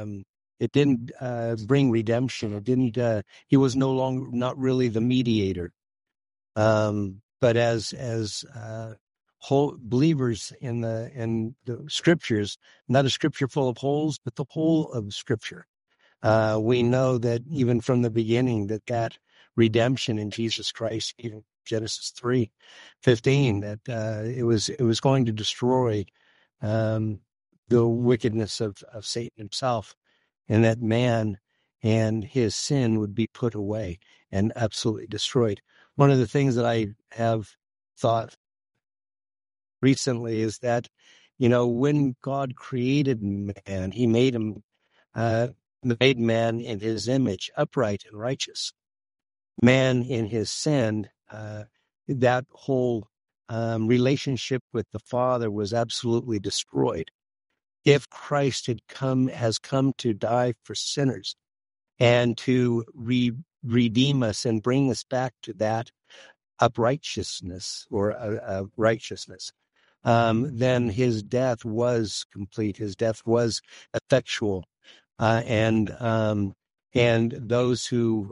bring redemption. It didn't. He was not really the mediator. But as whole believers in the scriptures, not a scripture full of holes, but the whole of Scripture, we know that even from the beginning that redemption in Jesus Christ, even Genesis 3:15, that it was going to destroy the wickedness of Satan himself, and that man and his sin would be put away and absolutely destroyed. One of the things that I have thought recently is that, when God created man, He made him, made man in His image, upright and righteous. Man in his sin, that whole relationship with the Father was absolutely destroyed. If Christ has come to die for sinners and to redeem us and bring us back to that uprightness or righteousness, then His death was complete. His death was effectual, and those who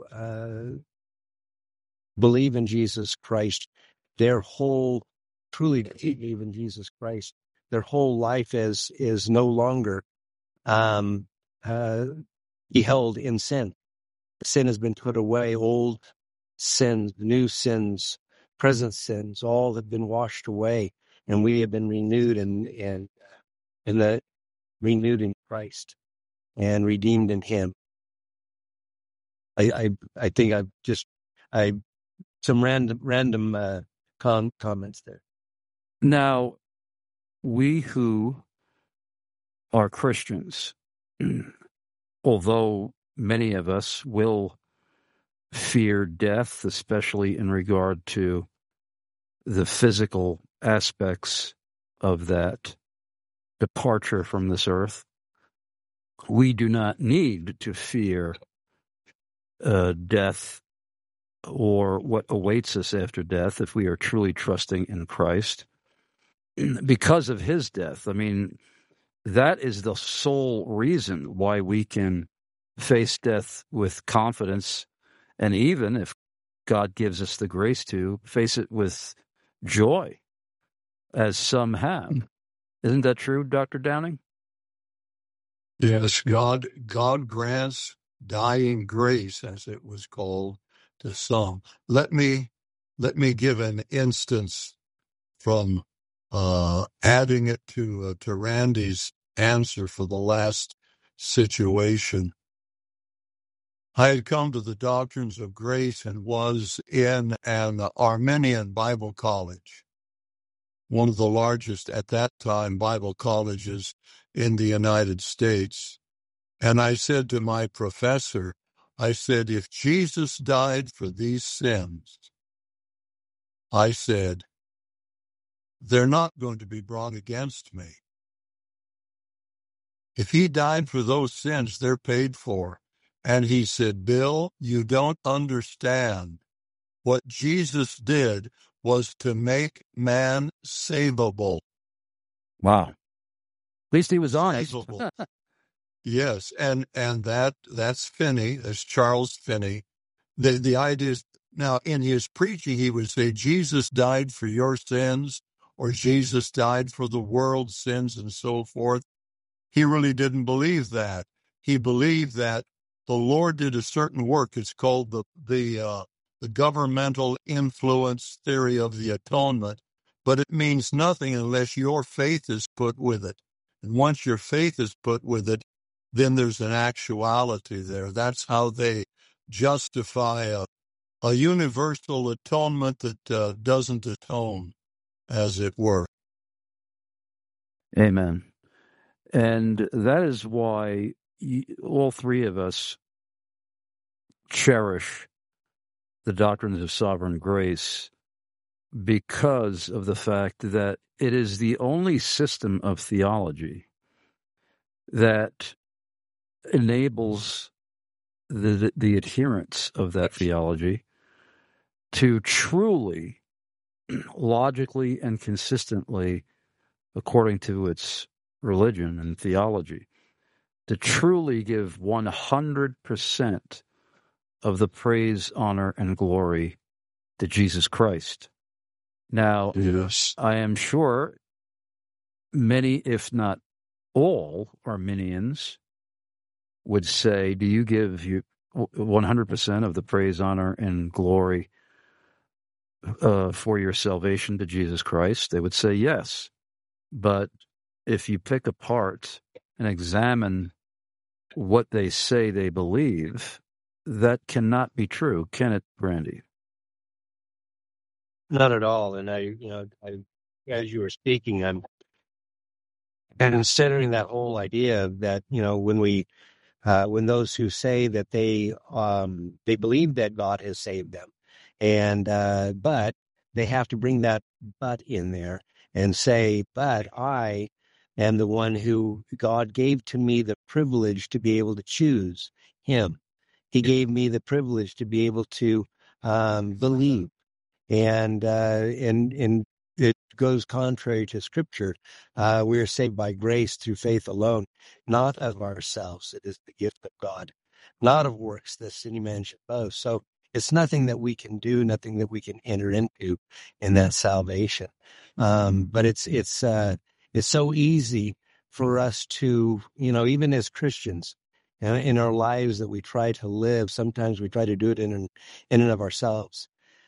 believe in Jesus Christ, truly believe in Jesus Christ, their whole life is no longer held in sin. Sin has been put away. Old sins, new sins, present sins, all have been washed away, and we have been renewed renewed in Christ and redeemed in Him. I think some random comments there. Now, we who are Christians, although many of us will fear death, especially in regard to the physical aspects of that departure from this earth, we do not need to fear death or what awaits us after death if we are truly trusting in Christ because of His death. I mean, that is the sole reason why we can face death with confidence, and even if God gives us the grace to face it with joy, as some have. Isn't that true, Dr. Downing? Yes, God grants dying grace, as it was called, to some. Let me let me give an instance from adding it to Randy's answer for the last situation. I had come to the Doctrines of Grace and was in an Armenian Bible college, one of the largest at that time Bible colleges in the United States. And I said to my professor, I said, if Jesus died for these sins, I said, they're not going to be brought against me. If he died for those sins, they're paid for. And he said, Bill, you don't understand. What Jesus did was to make man savable. Wow. At least he was honest. Yes, and that's Finney, that's Charles Finney. The idea is, now in his preaching he would say Jesus died for your sins, or Jesus died for the world's sins, and so forth. He really didn't believe that. He believed that the Lord did a certain work. It's called the governmental influence theory of the atonement, but it means nothing unless your faith is put with it. And once your faith is put with it, then there's an actuality there. That's how they justify a universal atonement that doesn't atone, as it were. Amen. And that is why all three of us cherish the doctrines of sovereign grace, because of the fact that it is the only system of theology that enables the adherents of that theology to truly, logically and consistently, according to its religion and theology, to truly give 100% of the praise, honor, and glory to Jesus Christ. Now, yes, I am sure many, if not all, Arminians would say, do you give 100% of the praise, honor, and glory for your salvation to Jesus Christ? They would say yes. But if you pick apart and examine what they say they believe, that cannot be true, can it, Brandy? Not at all. And I, as you were speaking, I'm considering that whole idea that, when those who say that they believe that God has saved them, and but they have to bring that but in there and say, but I am the one who God gave to me the privilege to be able to choose him. He gave me the privilege to be able to believe, and it goes contrary to Scripture. We are saved by grace through faith alone, not of ourselves. It is the gift of God, not of works, that any man should boast. So it's nothing that we can do, nothing that we can enter into in that salvation. But it's so easy for us to, even as Christians, in our lives that we try to live, sometimes we try to do it in and of ourselves.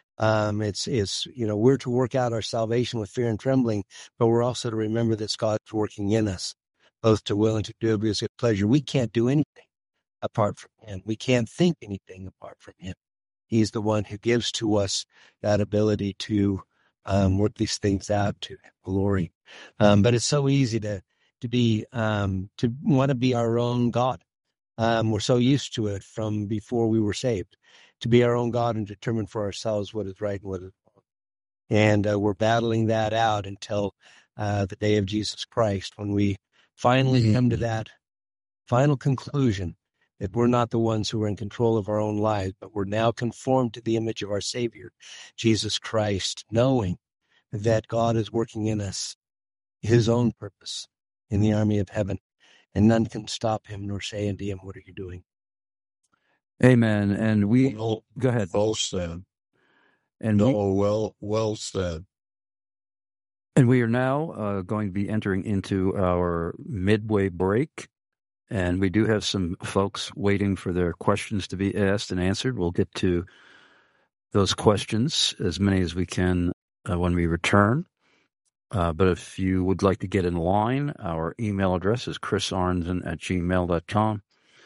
We're to work out our salvation with fear and trembling, but we're also to remember that God's working in us, both to will and to do of his good pleasure. We can't do anything apart from him. We can't think anything apart from him. He's the one who gives to us that ability to work these things out to glory. But it's so easy to want to be our own God. We're so used to it from before we were saved, to be our own God and determine for ourselves what is right and what is wrong. And we're battling that out until the day of Jesus Christ, when we finally come to that final conclusion that we're not the ones who are in control of our own lives, but we're now conformed to the image of our Savior, Jesus Christ, knowing that God is working in us his own purpose in the army of heaven. And none can stop him nor say unto him, what are you doing? Amen. And we go ahead. Well said. And well said. And we are now going to be entering into our midway break. And we do have some folks waiting for their questions to be asked and answered. We'll get to those questions, as many as we can, when we return. But if you would like to get in line, our email address is chrisarnzen@gmail.com,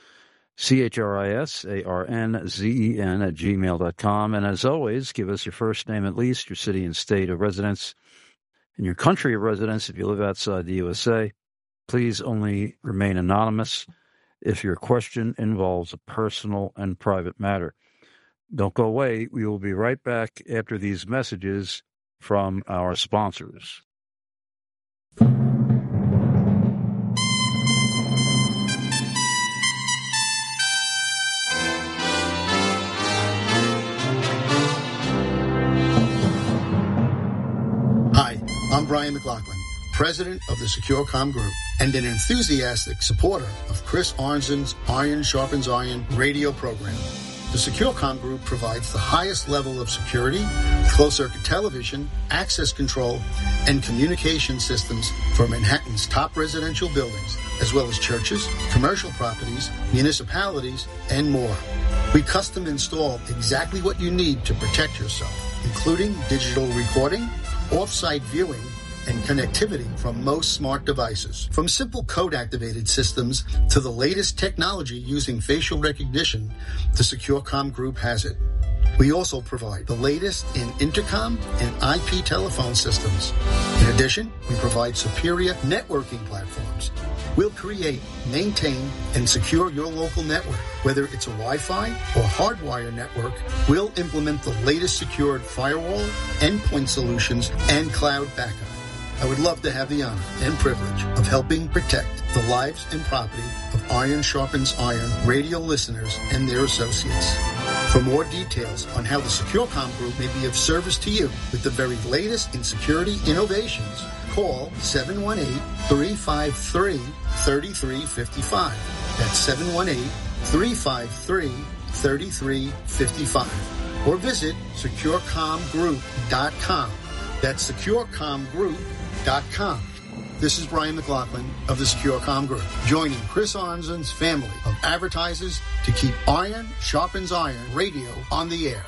CHRISARNZEN@gmail.com. And as always, give us your first name at least, your city and state of residence, and your country of residence if you live outside the USA. Please only remain anonymous if your question involves a personal and private matter. Don't go away. We will be right back after these messages from our sponsors. Hi, I'm Brian McLaughlin, president of the SecureCom Group and an enthusiastic supporter of Chris Arnzen's Iron Sharpens Iron radio program. The SecureCom Group provides the highest level of security, closed-circuit television, access control, and communication systems for Manhattan's top residential buildings, as well as churches, commercial properties, municipalities, and more. We custom install exactly what you need to protect yourself, including digital recording, off-site viewing, and connectivity from most smart devices. From simple code-activated systems to the latest technology using facial recognition, the SecureCom Group has it. We also provide the latest in intercom and IP telephone systems. In addition, we provide superior networking platforms. We'll create, maintain, and secure your local network. Whether it's a Wi-Fi or hardwire network, we'll implement the latest secured firewall, endpoint solutions, and cloud backup. I would love to have the honor and privilege of helping protect the lives and property of Iron Sharpens Iron radio listeners and their associates. For more details on how the SecureCom Group may be of service to you with the very latest in security innovations, call 718-353-3355. That's 718-353-3355. Or visit securecomgroup.com. That's securecomgroup.com. This is Brian McLaughlin of the SecureCom Group, joining Chris Arnzen's family of advertisers to keep Iron Sharpens Iron radio on the air.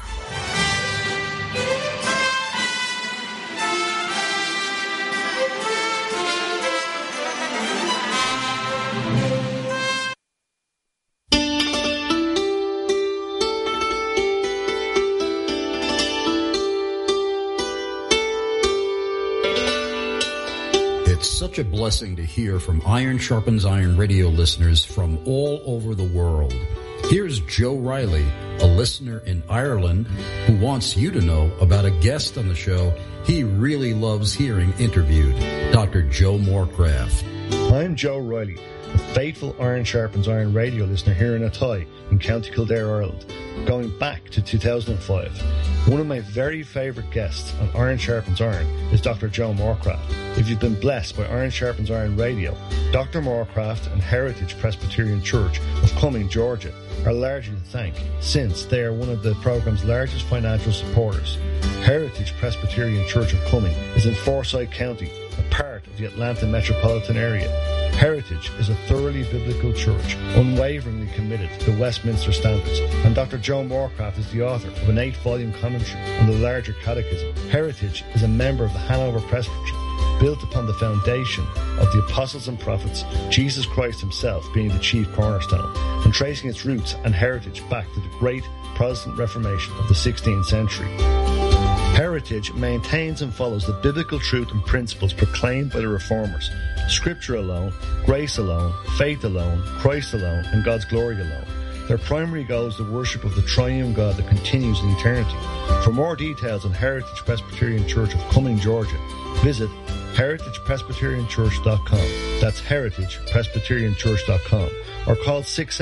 Such a blessing to hear from Iron Sharpens Iron radio listeners from all over the world. Here's Joe Riley, a listener in Ireland, who wants you to know about a guest on the show he really loves hearing interviewed, Dr. Joe Morecraft. I'm Joe Riley, a faithful Iron Sharpens Iron radio listener here in Athy in County Kildare, Ireland, going back to 2005. One of my very favourite guests on Iron Sharpens Iron is Dr. Joe Morecraft. If you've been blessed by Iron Sharpens Iron radio, Dr. Morecraft and Heritage Presbyterian Church of Cumming, Georgia, are largely to thank, since they are one of the program's largest financial supporters. Heritage Presbyterian Church of Cumming is in Forsyth County, a part of the Atlanta metropolitan area. Heritage is a thoroughly biblical church, unwaveringly committed to the Westminster Standards, and Dr. Joe Morecraft is the author of an 8-volume commentary on the larger catechism. Heritage is a member of the Hanover Presbytery, built upon the foundation of the apostles and prophets, Jesus Christ himself being the chief cornerstone, and tracing its roots and heritage back to the great Protestant Reformation of the 16th century. Heritage maintains and follows the biblical truth and principles proclaimed by the Reformers: Scripture alone, grace alone, faith alone, Christ alone, and God's glory alone. Their primary goal is the worship of the triune God that continues in eternity. For more details on Heritage Presbyterian Church of Cumming, Georgia, visit heritagepresbyterianchurch.com. That's heritagepresbyterianchurch.com. Or call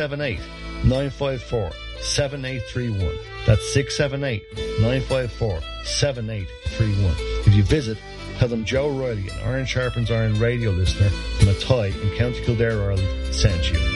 678-954-7831. That's 678-954-7831. If you visit, tell them Joe Riley, an Iron Sharpens Iron radio listener from Athy in County Kildare, Ireland, sent you.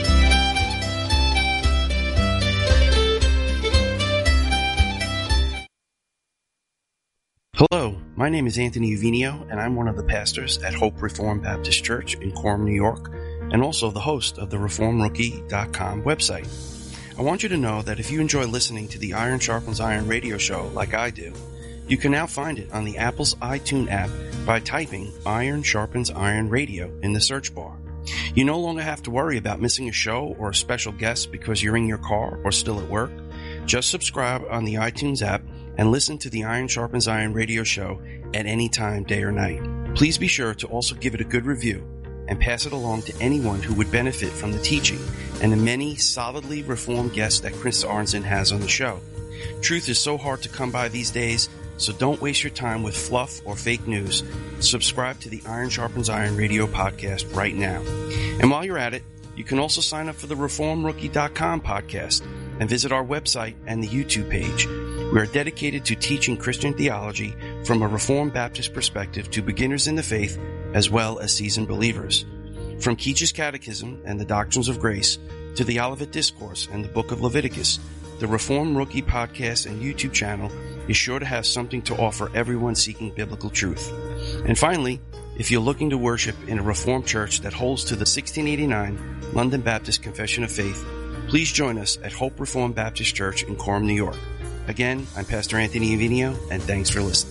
Hello, my name is Anthony Uvinio, and I'm one of the pastors at Hope Reformed Baptist Church in Quorum, New York, and also the host of the ReformRookie.com website. I want you to know that if you enjoy listening to the Iron Sharpens Iron radio show like I do, you can now find it on the Apple's iTunes app by typing Iron Sharpens Iron Radio in the search bar. You no longer have to worry about missing a show or a special guest because you're in your car or still at work. Just subscribe on the iTunes app and listen to the Iron Sharpens Iron radio show at any time, day or night. Please be sure to also give it a good review and pass it along to anyone who would benefit from the teaching and the many solidly reformed guests that Chris Arnzen has on the show. Truth is so hard to come by these days, so don't waste your time with fluff or fake news. Subscribe to the Iron Sharpens Iron radio podcast right now. And while you're at it, you can also sign up for the ReformRookie.com podcast and visit our website and the YouTube page. We are dedicated to teaching Christian theology from a Reformed Baptist perspective to beginners in the faith as well as seasoned believers. From Keach's Catechism and the Doctrines of Grace to the Olivet Discourse and the Book of Leviticus, the Reformed Rookie podcast and YouTube channel is sure to have something to offer everyone seeking biblical truth. And finally, if you're looking to worship in a Reformed church that holds to the 1689 London Baptist Confession of Faith, please join us at Hope Reformed Baptist Church in Coram, New York. Again, I'm Pastor Anthony Uvinio, and thanks for listening.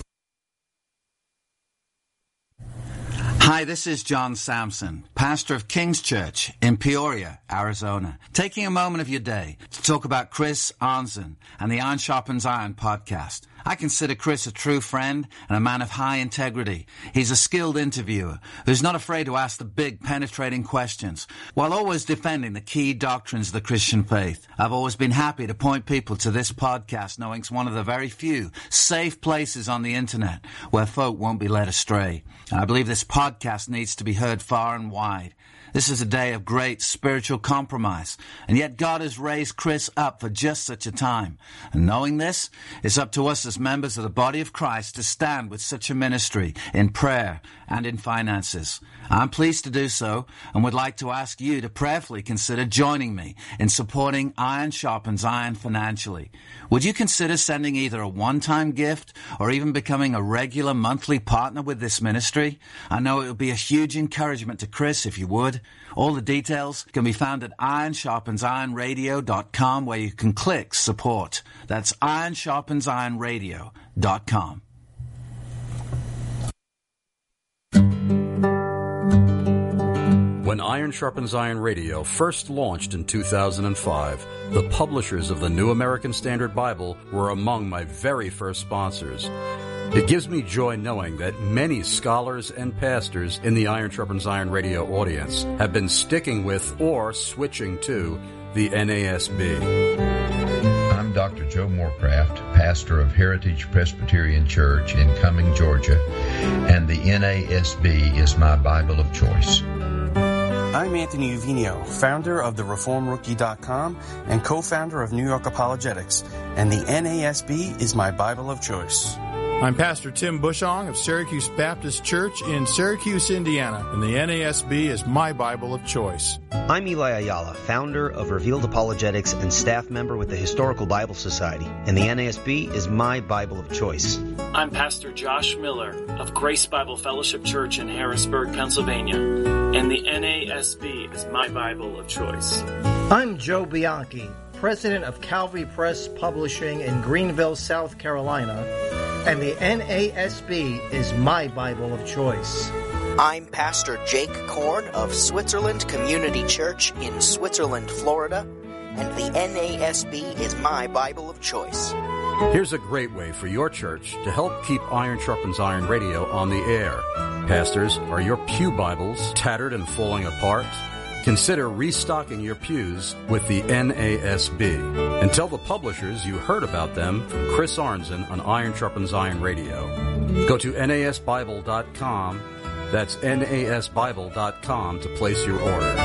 Hi, this is John Samson, pastor of King's Church in Peoria, Arizona, taking a moment of your day to talk about Chris Arnzen and the Iron Sharpens Iron podcast. I consider Chris a true friend and a man of high integrity. He's a skilled interviewer who's not afraid to ask the big, penetrating questions while always defending the key doctrines of the Christian faith. I've always been happy to point people to this podcast, knowing it's one of the very few safe places on the internet where folk won't be led astray. And I believe this podcast needs to be heard far and wide. This is a day of great spiritual compromise, and yet God has raised Chris up for just such a time. And knowing this, it's up to us as members of the body of Christ to stand with such a ministry in prayer and in finances. I'm pleased to do so and would like to ask you to prayerfully consider joining me in supporting Iron Sharpens Iron financially. Would you consider sending either a one-time gift or even becoming a regular monthly partner with this ministry? I know it would be a huge encouragement to Chris if you would. All the details can be found at ironsharpensironradio.com, where you can click support. That's ironsharpensironradio.com. When Iron Sharpens Iron Radio first launched in 2005, the publishers of the New American Standard Bible were among my very first sponsors. It gives me joy knowing that many scholars and pastors in the Iron Sharpens Iron Radio audience have been sticking with or switching to the NASB. I'm Dr. Joe Moorcraft, pastor of Heritage Presbyterian Church in Cumming, Georgia, and the NASB is my Bible of choice. I'm Anthony Uvinio, founder of the ReformRookie.com and co-founder of New York Apologetics, and the NASB is my Bible of choice. I'm Pastor Tim Bushong of Syracuse Baptist Church in Syracuse, Indiana, and the NASB is my Bible of choice. I'm Eli Ayala, founder of Revealed Apologetics and staff member with the Historical Bible Society, and the NASB is my Bible of choice. I'm Pastor Josh Miller of Grace Bible Fellowship Church in Harrisburg, Pennsylvania, and the NASB is my Bible of choice. I'm Joe Bianchi, president of Calvary Press Publishing in Greenville, South Carolina, and the NASB is my Bible of choice. I'm Pastor Jake Korn of Switzerland Community Church in Switzerland, Florida, and the NASB is my Bible of choice. Here's a great way for your church to help keep Iron Sharpens Iron Radio on the air. Pastors, are your pew Bibles tattered and falling apart? Consider restocking your pews with the NASB. And tell the publishers you heard about them from Chris Arnzen on Iron Sharpens Iron Radio. Go to NASBible.com. That's NASBible.com to place your order.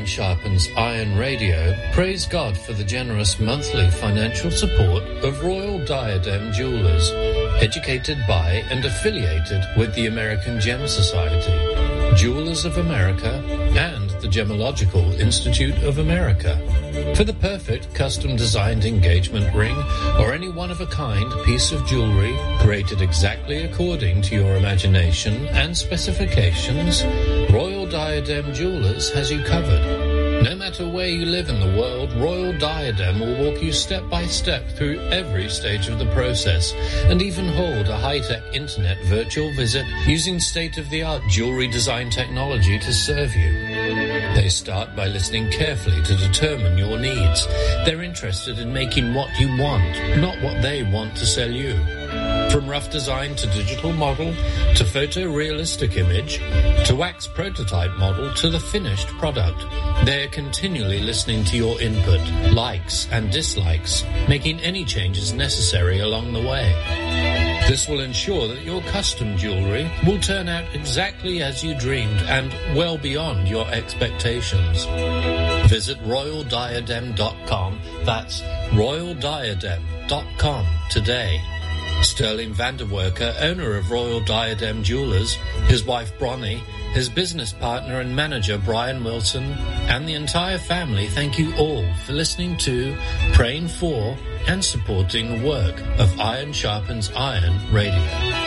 Iron Sharpens Iron Radio praise God for the generous monthly financial support of Royal Diadem Jewelers, educated by and affiliated with the American Gem Society, Jewelers of America, and the Gemological Institute of America. For the perfect custom-designed engagement ring or any one-of-a-kind piece of jewelry created exactly according to your imagination and specifications, Royal Diadem Jewelers has you covered. No matter where you live in the world, Royal Diadem will walk you step by step through every stage of the process and even hold a high-tech internet virtual visit using state-of-the-art jewelry design technology to serve you. They start by listening carefully to determine your needs. They're interested in making what you want, not what they want to sell you. From rough design to digital model, to photorealistic image, to wax prototype model, to the finished product, they're continually listening to your input, likes and dislikes, making any changes necessary along the way. This will ensure that your custom jewelry will turn out exactly as you dreamed and well beyond your expectations. Visit royaldiadem.com. That's royaldiadem.com today. Sterling Vanderwerker, owner of Royal Diadem Jewelers, his wife Bronnie, his business partner and manager Brian Wilson, and the entire family thank you all for listening to, praying for, and supporting the work of Iron Sharpens Iron Radio.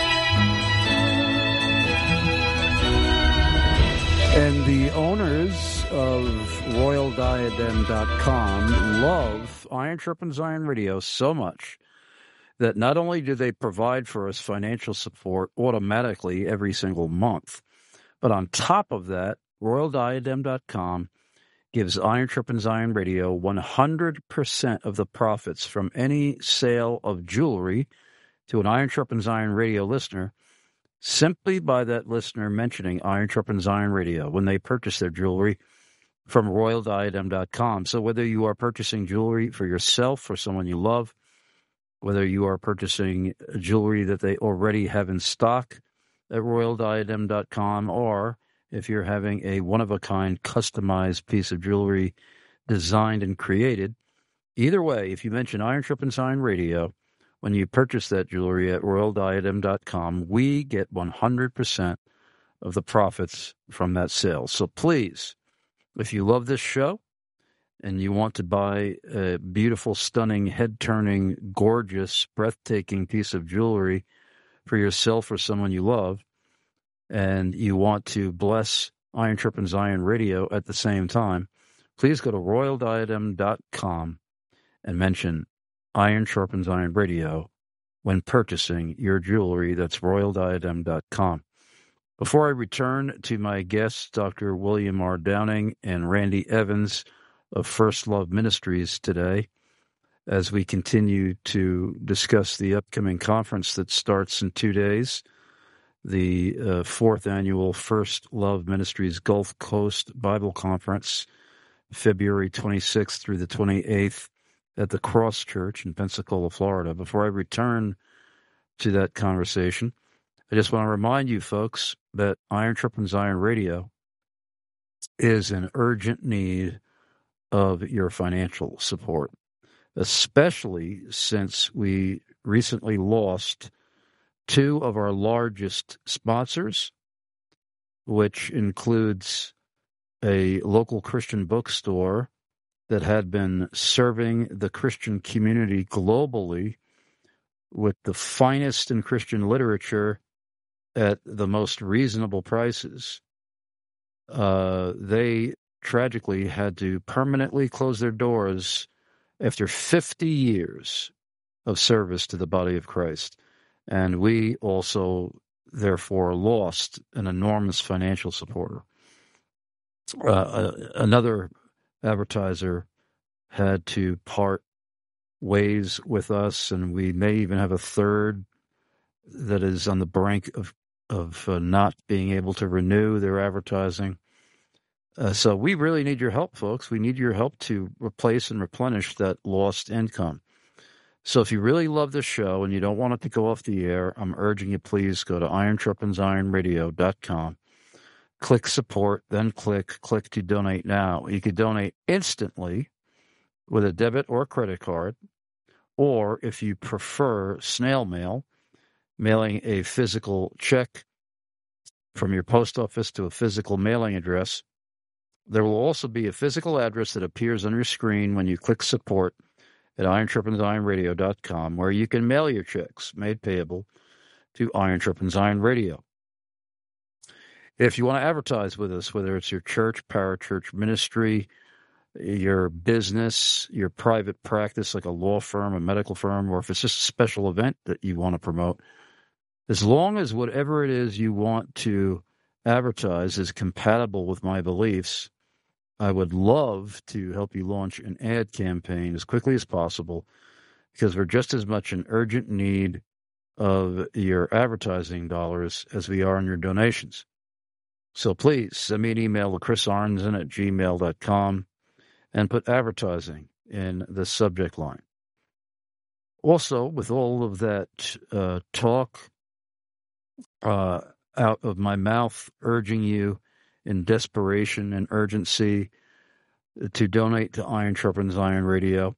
And the owners of RoyalDiadem.com love Iron Sharpens Iron Radio so much that not only do they provide for us financial support automatically every single month, but on top of that, RoyalDiadem.com gives Iron Sharpens Iron Radio 100% of the profits from any sale of jewelry to an Iron Sharpens Iron Radio listener simply by that listener mentioning Iron Sharpens Iron Radio when they purchase their jewelry from RoyalDiadem.com. So whether you are purchasing jewelry for yourself or someone you love, whether you are purchasing jewelry that they already have in stock at RoyalDiadem.com, or if you're having a one-of-a-kind customized piece of jewelry designed and created, either way, if you mention Iron Sharpens Iron Radio, when you purchase that jewelry at RoyalDiadem.com, we get 100% of the profits from that sale. So please, if you love this show, and you want to buy a beautiful, stunning, head-turning, gorgeous, breathtaking piece of jewelry for yourself or someone you love, and you want to bless Iron Sharpens Iron Radio at the same time, please go to RoyalDiadem.com and mention Iron Sharpens Iron Radio when purchasing your jewelry. That's RoyalDiadem.com. Before I return to my guests, Dr. William R. Downing and Randy Evans of First Love Ministries today, as we continue to discuss the upcoming conference that starts in 2 days, the fourth annual First Love Ministries Gulf Coast Bible Conference, February 26th through the 28th at the Cross Church in Pensacola, Florida. Before I return to that conversation, I just want to remind you folks that Iron Sharpens Iron Radio is in urgent need of your financial support, especially since we recently lost two of our largest sponsors, which includes a local Christian bookstore that had been serving the Christian community globally with the finest in Christian literature at the most reasonable prices. They tragically had to permanently close their doors after 50 years of service to the body of Christ. And we also, therefore, lost an enormous financial supporter. Another advertiser had to part ways with us, and we may even have a third that is on the brink of not being able to renew their advertising. So we really need your help, folks. We need your help to replace and replenish that lost income. So if you really love this show and you don't want it to go off the air, I'm urging you, please go to IronSharpensIronRadio.com. click support, then click to donate now. You could donate instantly with a debit or credit card, or if you prefer snail mail, mailing a physical check from your post office to a physical mailing address. There will also be a physical address that appears on your screen when you click support at IronSharpensIronRadio.com, where you can mail your checks made payable to Iron Sharpens Iron Radio. If you want to advertise with us, whether it's your church, parachurch ministry, your business, your private practice like a law firm, a medical firm, or if it's just a special event that you want to promote, as long as whatever it is you want to advertise is compatible with my beliefs, I would love to help you launch an ad campaign as quickly as possible, because we're just as much in urgent need of your advertising dollars as we are in your donations. So please send me an email to chrisarnson@gmail.com and put advertising in the subject line. Also, with all of that talk out of my mouth, urging you in desperation and urgency to donate to Iron Sharpens Iron Radio,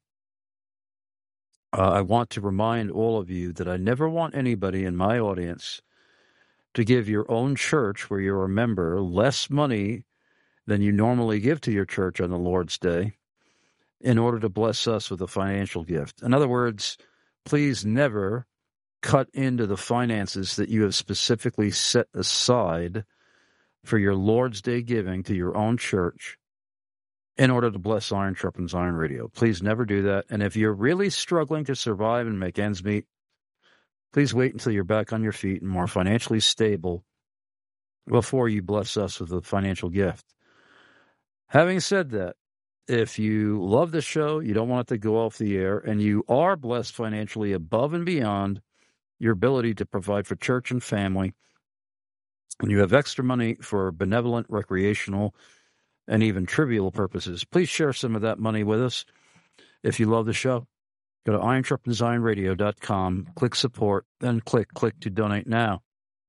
I want to remind all of you that I never want anybody in my audience to give your own church, where you're a member, less money than you normally give to your church on the Lord's Day in order to bless us with a financial gift. In other words, please never cut into the finances that you have specifically set aside for your Lord's Day giving to your own church in order to bless Iron Sharpens Iron Radio. Please never do that. And if you're really struggling to survive and make ends meet, please wait until you're back on your feet and more financially stable before you bless us with a financial gift. Having said that, if you love the show, you don't want it to go off the air, and you are blessed financially above and beyond your ability to provide for church and family, and you have extra money for benevolent, recreational, and even trivial purposes, please share some of that money with us. If you love the show, go to IronSharpensIronRadio.com, click support, then click to donate now.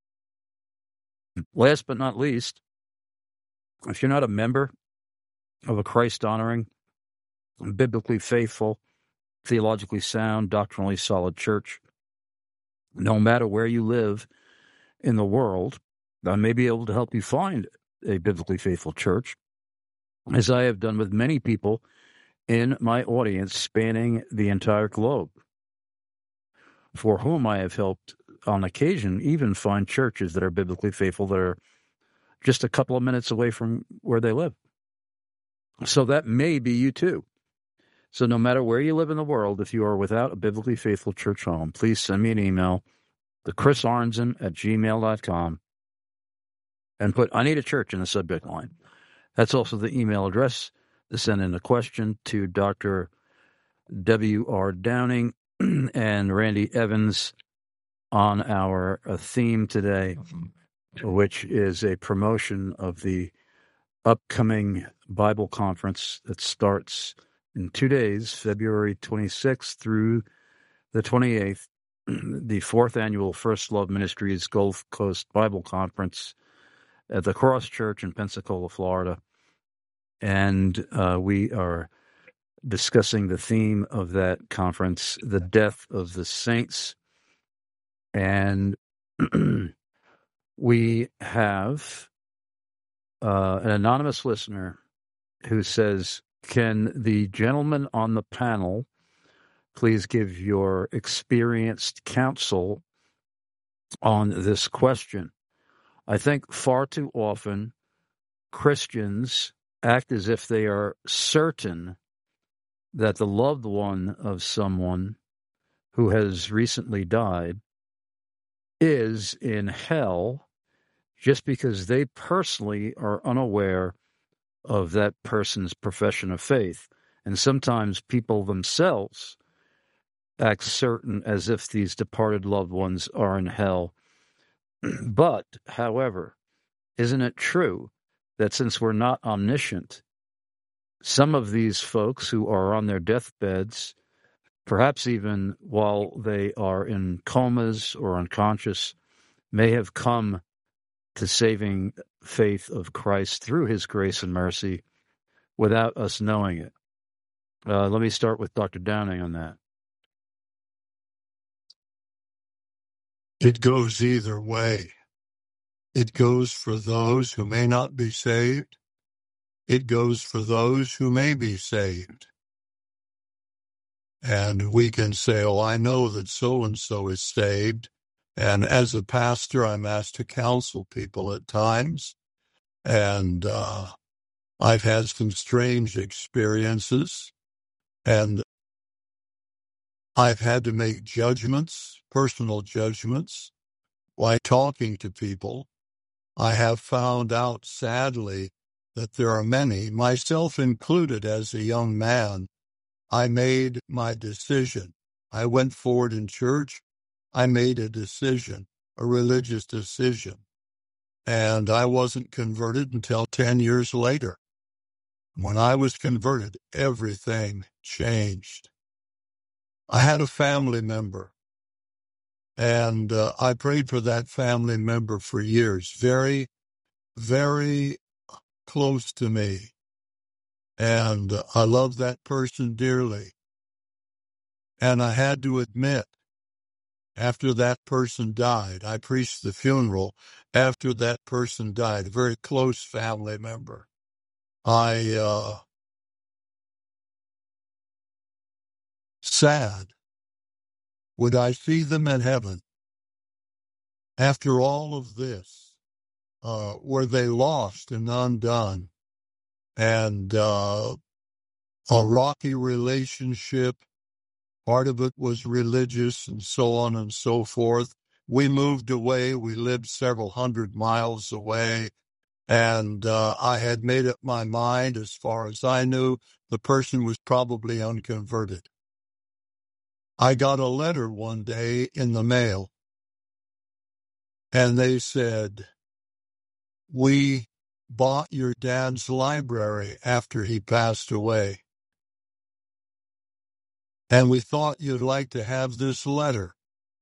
Last but not least, if you're not a member of a Christ-honoring, biblically faithful, theologically sound, doctrinally solid church, no matter where you live in the world, I may be able to help you find a biblically faithful church, as I have done with many people in my audience spanning the entire globe, for whom I have helped on occasion even find churches that are biblically faithful that are just a couple of minutes away from where they live. So that may be you too. So no matter where you live in the world, if you are without a biblically faithful church home, please send me an email to chrisarnson@gmail.com and put "I need a church" in the subject line. That's also the email address to send in a question to Dr. W.R. Downing and Randy Evans on our theme today, which is a promotion of the upcoming Bible conference that starts in 2 days, February 26th through the 28th, the 4th annual First Love Ministries Gulf Coast Bible Conference at the Cross Church in Pensacola, Florida. And we are discussing the theme of that conference, the death of the saints. And we have an anonymous listener who says, can the gentleman on the panel please give your experienced counsel on this question? I think far too often Christians act as if they are certain that the loved one of someone who has recently died is in hell just because they personally are unaware of that person's profession of faith. And sometimes people themselves act certain as if these departed loved ones are in hell. But, however, isn't it true that since we're not omniscient, some of these folks who are on their deathbeds, perhaps even while they are in comas or unconscious, may have come to saving faith of Christ through his grace and mercy without us knowing it. Let me start with Dr. Downing on that. It goes either way. It goes for those who may not be saved. It goes for those who may be saved. And we can say, oh, I know that so-and-so is saved. And as a pastor, I'm asked to counsel people at times. And I've had some strange experiences. And I've had to make judgments, personal judgments, while talking to people. I have found out, sadly, that there are many, myself included as a young man. I made my decision. I went forward in church. I made a decision, a religious decision. And I wasn't converted until 10 years later. When I was converted, everything changed. I had a family member, and I prayed for that family member for years, very, very close to me. And I loved that person dearly. And I had to admit, after that person died, I preached the funeral. After that person died, a very close family member, sad, would I see them in heaven? After all of this, were they lost and undone? And a rocky relationship, part of it was religious and so on and so forth. We moved away. We lived several hundred miles away. And I had made up my mind, as far as I knew, the person was probably unconverted. I got a letter one day in the mail, and they said, we bought your dad's library after he passed away, and we thought you'd like to have this letter.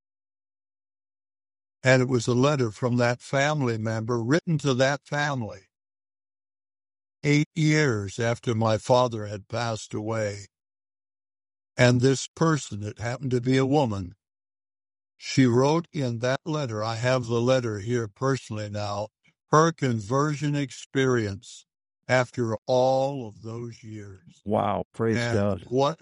And it was a letter from that family member written to that family 8 years after my father had passed away. And this person, it happened to be a woman, she wrote in that letter, I have the letter here personally now, her conversion experience after all of those years. Wow, praise And God.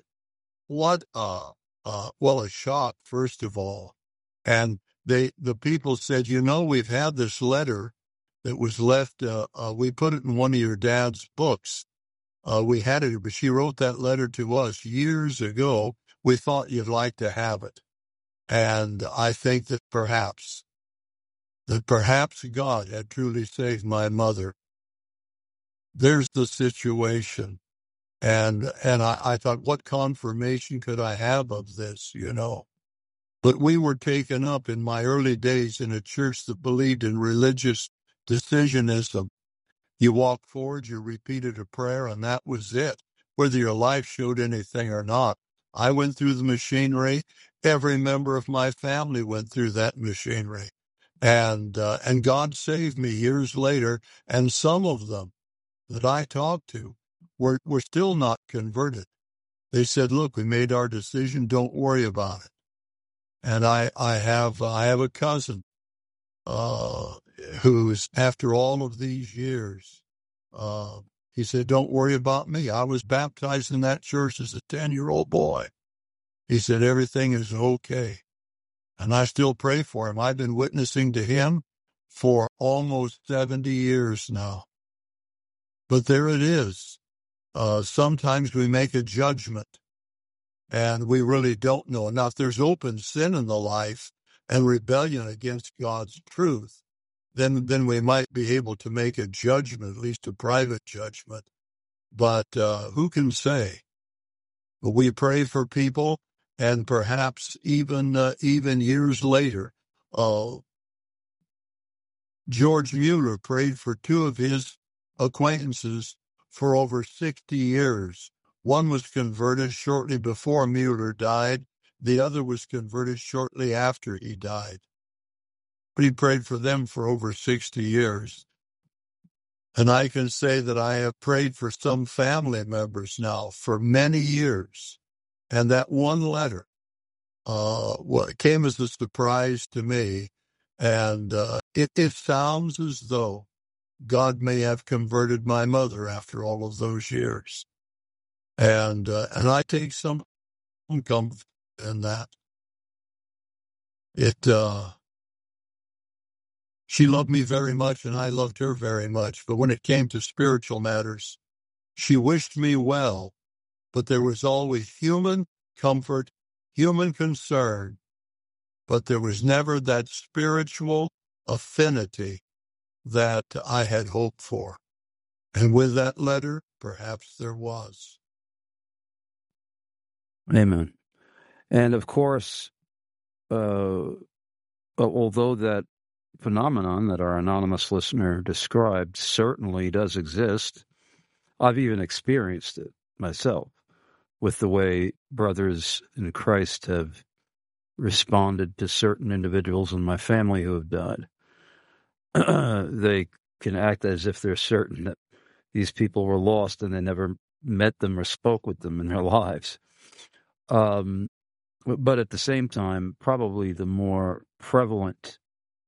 a shock, first of all. And the people said, we've had this letter that was left, we put it in one of your dad's books. We had it, but she wrote that letter to us years ago. We thought you'd like to have it. And I think that perhaps God had truly saved my mother. There's the situation. And I thought, what confirmation could I have of this, But we were taken up in my early days in a church that believed in religious decisionism. You walked forward, you repeated a prayer, and that was it, whether your life showed anything or not. I went through the machinery. Every member of my family went through that machinery. And God saved me years later, and some of them that I talked to were still not converted. They said, look, we made our decision, don't worry about it. And I have a cousin who's, after all of these years, he said, don't worry about me. I was baptized in that church as a 10-year-old boy. He said, everything is okay. And I still pray for him. I've been witnessing to him for almost 70 years now. But there it is. Sometimes we make a judgment, and we really don't know. Now, if there's open sin in the life and rebellion against God's truth, then we might be able to make a judgment, at least a private judgment. But who can say? But we pray for people, and perhaps even years later, George Mueller prayed for two of his acquaintances for over 60 years. One was converted shortly before Mueller died. The other was converted shortly after he died. But he prayed for them for over 60 years. And I can say that I have prayed for some family members now for many years. And that one letter came as a surprise to me. And it sounds as though God may have converted my mother after all of those years. And I take some comfort in that. She loved me very much, and I loved her very much. But when it came to spiritual matters, she wished me well, but there was always human comfort, human concern, but there was never that spiritual affinity that I had hoped for. And with that letter, perhaps there was. Amen. And of course, although that phenomenon that our anonymous listener described certainly does exist, I've even experienced it myself with the way brothers in Christ have responded to certain individuals in my family who have died. They can act as if they're certain that these people were lost and they never met them or spoke with them in their lives. But at the same time, probably the more prevalent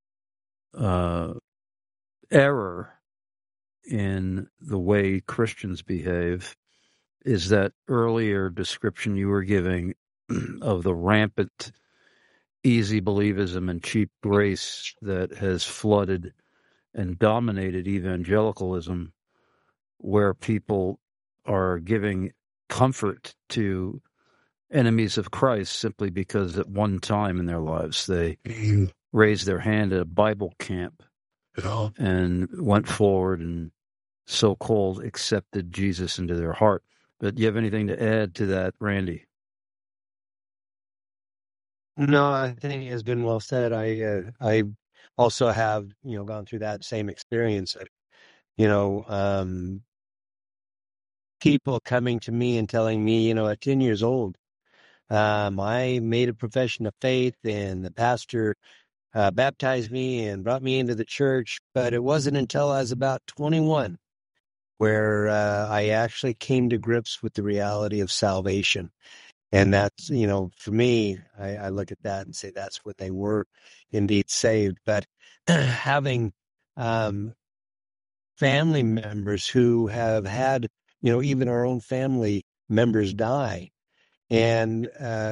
error in the way Christians behave is that earlier description you were giving of the rampant easy believism and cheap grace that has flooded and dominated evangelicalism, where people are giving comfort to enemies of Christ simply because at one time in their lives they raised their hand at a Bible camp and went forward and so-called accepted Jesus into their heart. But do you have anything to add to that, Randy? No, I think it has been well said. I also have, gone through that same experience. People coming to me and telling me, at 10 years old, I made a profession of faith and the pastor baptized me and brought me into the church. But it wasn't until I was about 21 where I actually came to grips with the reality of salvation. And that's, for me, I look at that and say that's when they were indeed saved. But having family members who have had, even our own family members die, and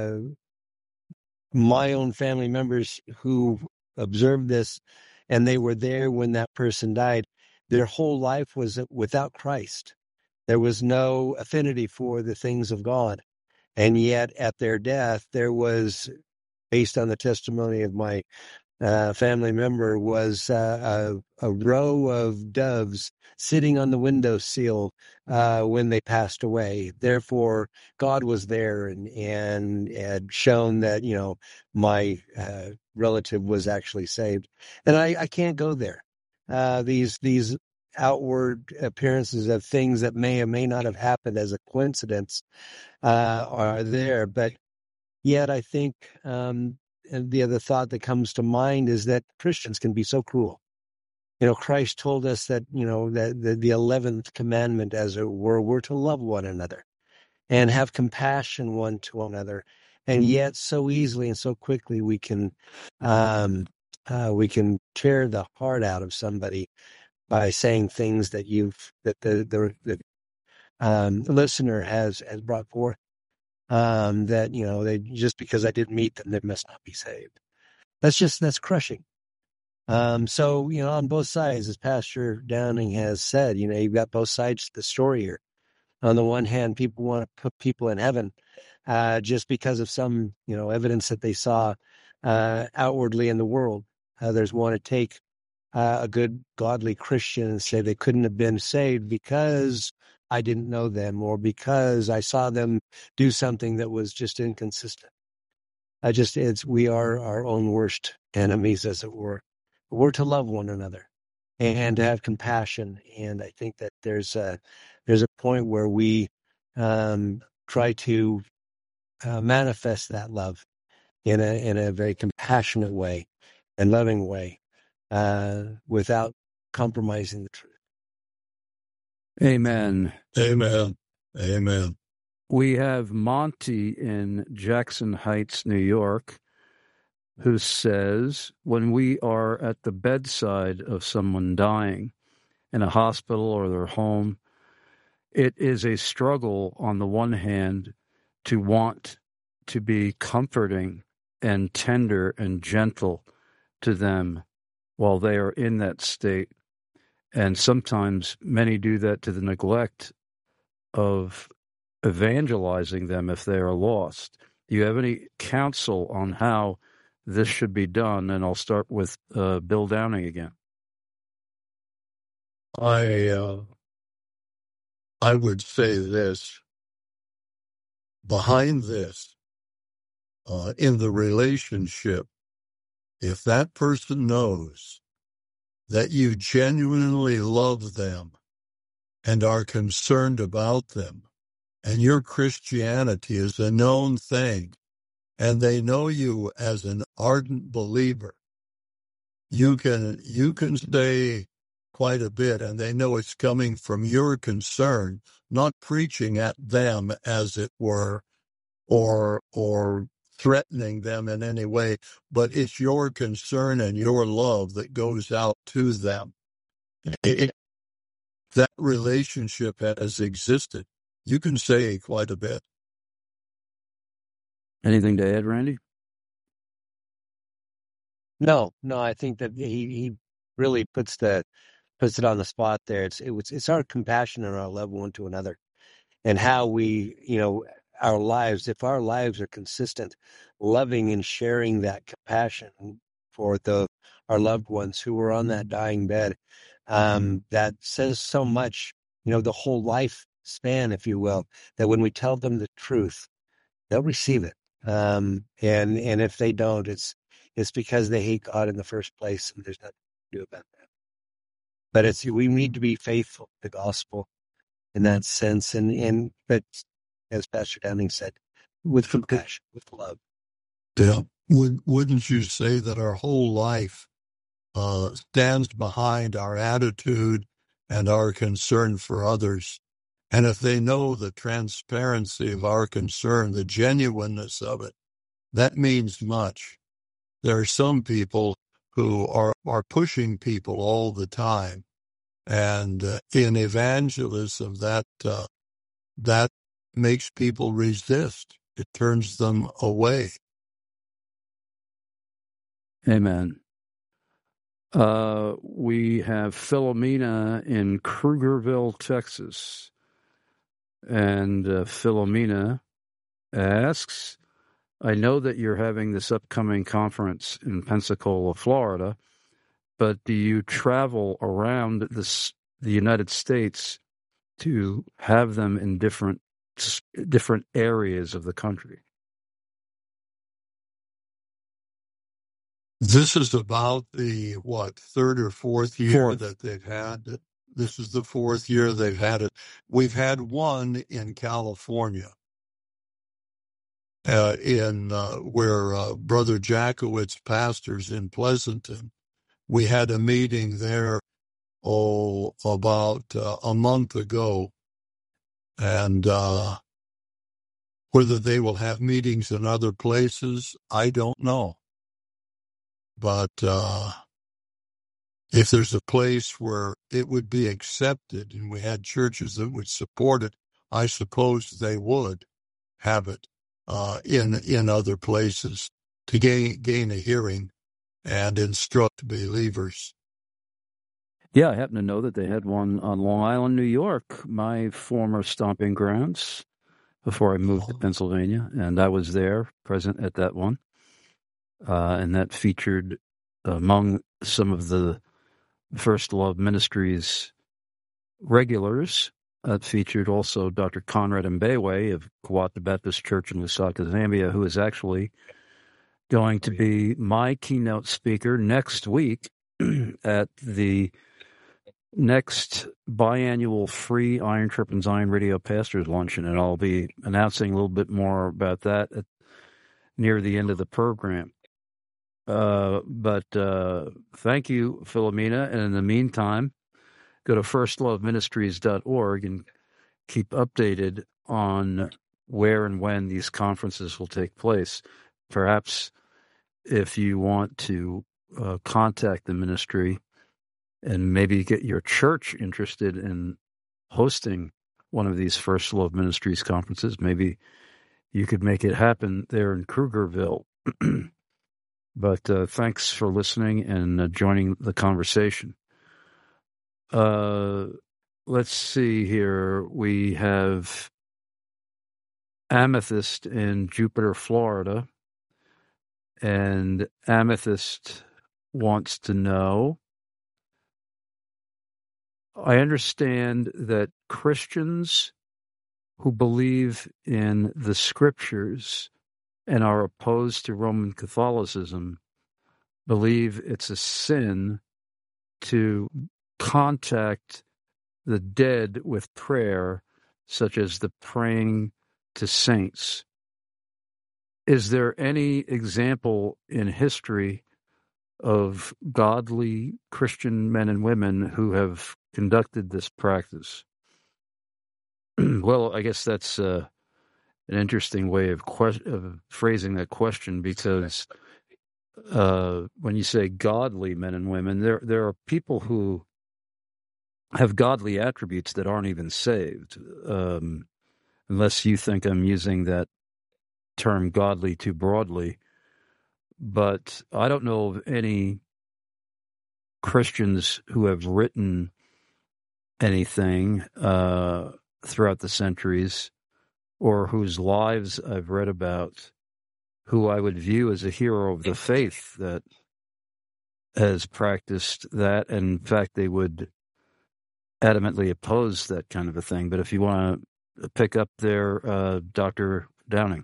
my own family members who observed this, and they were there when that person died, their whole life was without Christ. There was no affinity for the things of God. And yet at their death, there was, based on the testimony of my family member, was a row of doves sitting on the windowsill when they passed away. Therefore, God was there and had shown that, my relative was actually saved. And I can't go there. These outward appearances of things that may or may not have happened as a coincidence are there. But yet I think and the other thought that comes to mind is that Christians can be so cruel. Christ told us that, that the 11th commandment, as it were, we're to love one another and have compassion one to another. And yet so easily and so quickly we can tear the heart out of somebody by saying things that the listener has brought forth. That, they just because I didn't meet them, they must not be saved. That's crushing. So, on both sides, as Pastor Downing has said, you've got both sides to the story here. On the one hand, people want to put people in heaven, just because of some, evidence that they saw, outwardly in the world. Others want to take, a good, godly Christian and say they couldn't have been saved because I didn't know them or because I saw them do something that was just inconsistent. We are our own worst enemies, as it were. We're to love one another and to have compassion. And I think that there's a point where we try to manifest that love in a very compassionate way and loving way, without compromising the truth. Amen. Amen. Amen. We have Monty in Jackson Heights, New York, who says, when we are at the bedside of someone dying in a hospital or their home, it is a struggle on the one hand to want to be comforting and tender and gentle to them while they are in that state. And sometimes many do that to the neglect of evangelizing them if they are lost. Do you have any counsel on how this should be done? And I'll start with Bill Downing again. I would say this. Behind this, in the relationship, if that person knows that you genuinely love them and are concerned about them, and your Christianity is a known thing, and they know you as an ardent believer, you can say quite a bit, and they know it's coming from your concern, not preaching at them, as it were, or threatening them in any way, but it's your concern and your love that goes out to them. That relationship has existed. You can say quite a bit. Anything to add, Randy? No, I think that he really puts it on the spot there. It's our compassion and our love one to another, and how we, our lives. If our lives are consistent, loving and sharing that compassion for our loved ones who are on that dying bed, that says so much. The whole life span, if you will, that when we tell them the truth, they'll receive it. And if they don't, it's because they hate God in the first place, and there's nothing to do about that. But we need to be faithful to the gospel in that sense, but as Pastor Downing said, with compassion, with love. Yeah. Wouldn't you say that our whole life stands behind our attitude and our concern for others? And if they know the transparency of our concern, the genuineness of it, that means much. There are some people who are pushing people all the time. And in evangelism, that makes people resist. It turns them away. Amen. We have Philomena in Krugerville, Texas. And Philomena asks, I know that you're having this upcoming conference in Pensacola, Florida, but do you travel around the United States to have them in different areas of the country? This is about the, third or fourth year that they've had it. This is the fourth year they've had it. We've had one in California, where Brother Jackowitz pastors in Pleasanton. We had a meeting there, about a month ago. And whether they will have meetings in other places, I don't know. But if there's a place where it would be accepted and we had churches that would support it, I suppose they would have it in other places to gain a hearing and instruct believers. Yeah, I happen to know that they had one on Long Island, New York, my former stomping grounds, before I moved to Pennsylvania, and I was there, present at that one. And that featured, among some of the First Love Ministries regulars, that featured also Dr. Conrad Mbewe of Kawata Baptist Church in Lusaka, Zambia, who is actually going to be my keynote speaker next week at the next biannual free Iron Sharpens Iron Radio Pastors Luncheon, and I'll be announcing a little bit more about that near the end of the program. But thank you, Philomena. And in the meantime, go to firstloveministries.org and keep updated on where and when these conferences will take place. Perhaps if you want to contact the ministry and maybe get your church interested in hosting one of these First Love Ministries conferences, maybe you could make it happen there in Krugerville. But thanks for listening and joining the conversation. Let's see here. We have Amethyst in Jupiter, Florida. And Amethyst wants to know, I understand that Christians who believe in the scriptures and are opposed to Roman Catholicism believe it's a sin to contact the dead with prayer, such as the praying to saints. Is there any example in history of godly Christian men and women who have conducted this practice? Well, I guess that's an interesting way of phrasing that question, because when you say godly men and women, there are people who have godly attributes that aren't even saved, unless you think I'm using that term godly too broadly. But I don't know of any Christians who have written anything throughout the centuries, or whose lives I've read about, who I would view as a hero of the faith that has practiced that. And in fact, they would adamantly oppose that kind of a thing. But if you want to pick up there, Dr. Downing.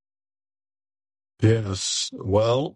Yes. Well,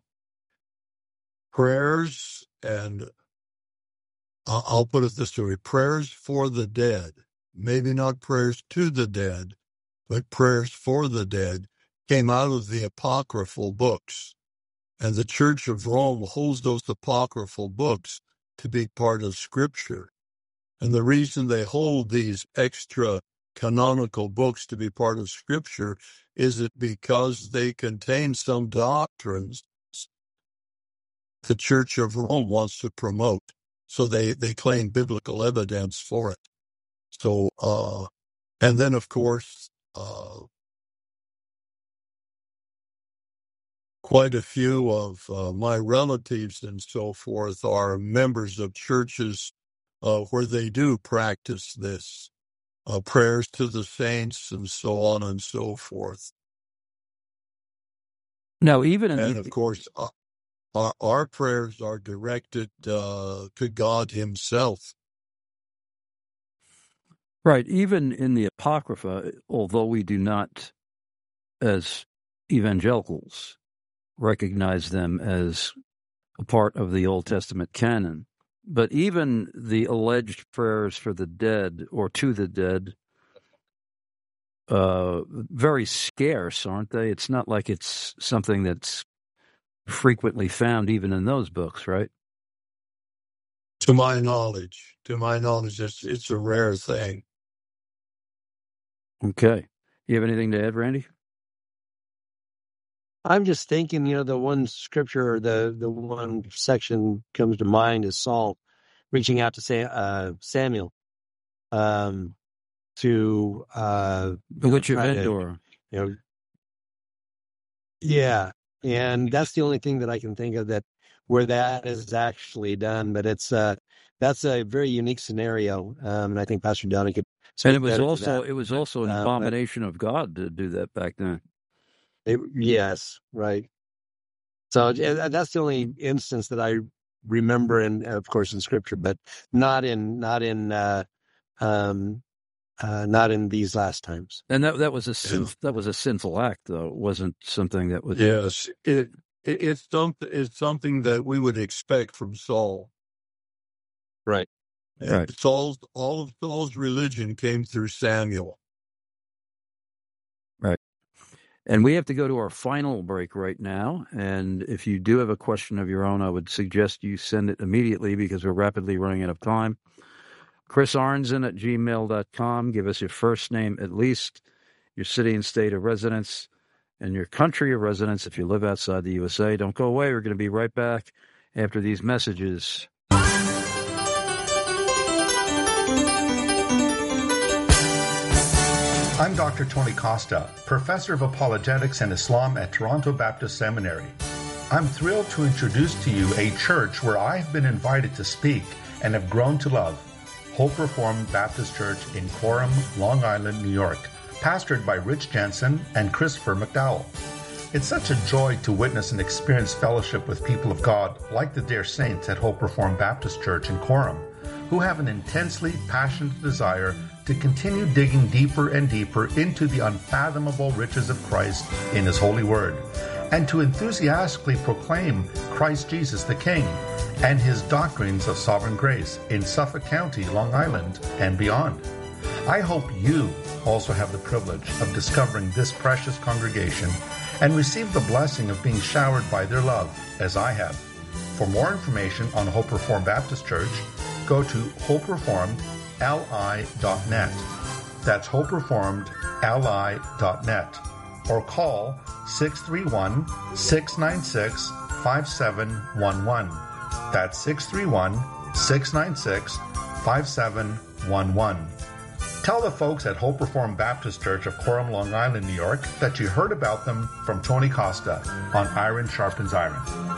prayers, and I'll put it this way, prayers for the dead, maybe not prayers to the dead, but prayers for the dead, came out of the apocryphal books. And the Church of Rome holds those apocryphal books to be part of Scripture. And the reason they hold these extra canonical books to be part of Scripture is it because they contain some doctrines the Church of Rome wants to promote. So they claim biblical evidence for it. So, and then of course, quite a few of my relatives and so forth are members of churches where they do practice this, prayers to the saints and so on and so forth. Now, even and of course, our prayers are directed to God Himself. Right. Even in the Apocrypha, although we do not, as evangelicals, recognize them as a part of the Old Testament canon, but even the alleged prayers for the dead or to the dead, very scarce, aren't they? It's not like it's something that's frequently found even in those books, right? To my knowledge, it's a rare thing. Okay. You have anything to add, Randy? I'm just thinking, the one scripture, the one section comes to mind is Saul reaching out to Samuel to Bewitch of Endor. Yeah, and that's the only thing that I can think of where that is actually done. But that's a very unique scenario, and I think Pastor Downing could. And it was also an abomination of God to do that back then. Yes, right. So that's the only instance that I remember, of course, in Scripture, but not in these last times. And that was a sinful act, though. It wasn't something that was. Yes, it's something that we would expect from Saul. Right. Right. All of Saul's religion came through Samuel. Right. And we have to go to our final break right now. And if you do have a question of your own, I would suggest you send it immediately because we're rapidly running out of time. chrisarnzen@gmail.com. Give us your first name, at least, your city and state of residence, and your country of residence if you live outside the USA. Don't go away. We're going to be right back after these messages. I'm Dr. Tony Costa, Professor of Apologetics and Islam at Toronto Baptist Seminary. I'm thrilled to introduce to you a church where I've been invited to speak and have grown to love, Hope Reformed Baptist Church in Coram, Long Island, New York, pastored by Rich Jensen and Christopher McDowell. It's such a joy to witness and experience fellowship with people of God like the dear saints at Hope Reformed Baptist Church in Coram, who have an intensely passionate desire to continue digging deeper and deeper into the unfathomable riches of Christ in His holy word, and to enthusiastically proclaim Christ Jesus the King and His doctrines of sovereign grace in Suffolk County, Long Island, and beyond. I hope you also have the privilege of discovering this precious congregation and receive the blessing of being showered by their love, as I have. For more information on Hope Reformed Baptist Church, go to hopereformedli.net. That's hopereformedli.net. Or call 631-696-5711. That's 631-696-5711. Tell the folks at Hope Reformed Baptist Church of Coram, Long Island, New York, that you heard about them from Tony Costa on Iron Sharpens Iron.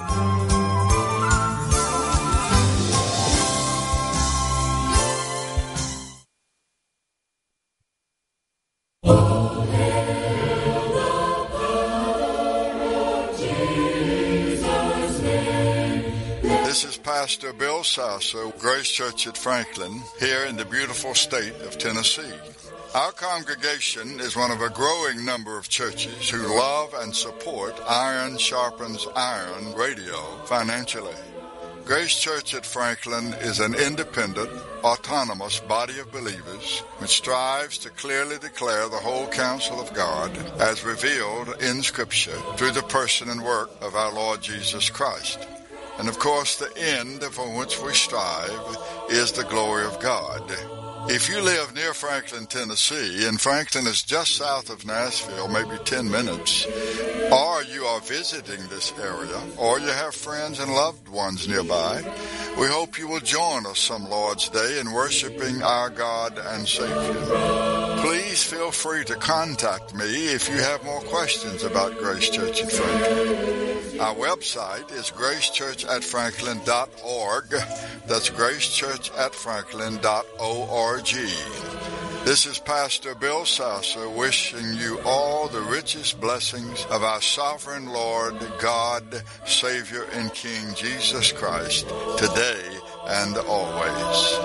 This is Pastor Bill Sasser, Grace Church at Franklin, here in the beautiful state of Tennessee. Our congregation is one of a growing number of churches who love and support Iron Sharpens Iron radio financially. Grace Church at Franklin is an independent, autonomous body of believers which strives to clearly declare the whole counsel of God as revealed in Scripture through the person and work of our Lord Jesus Christ. And of course, the end for which we strive is the glory of God. If you live near Franklin, Tennessee, and Franklin is just south of Nashville, maybe 10 minutes, or you are visiting this area, or you have friends and loved ones nearby, we hope you will join us some Lord's Day in worshiping our God and Savior. Please feel free to contact me if you have more questions about Grace Church at Franklin. Our website is gracechurchatfranklin.org. That's gracechurchatfranklin.org. This is Pastor Bill Sasser wishing you all the richest blessings of our sovereign Lord, God, Savior, and King Jesus Christ, today and always.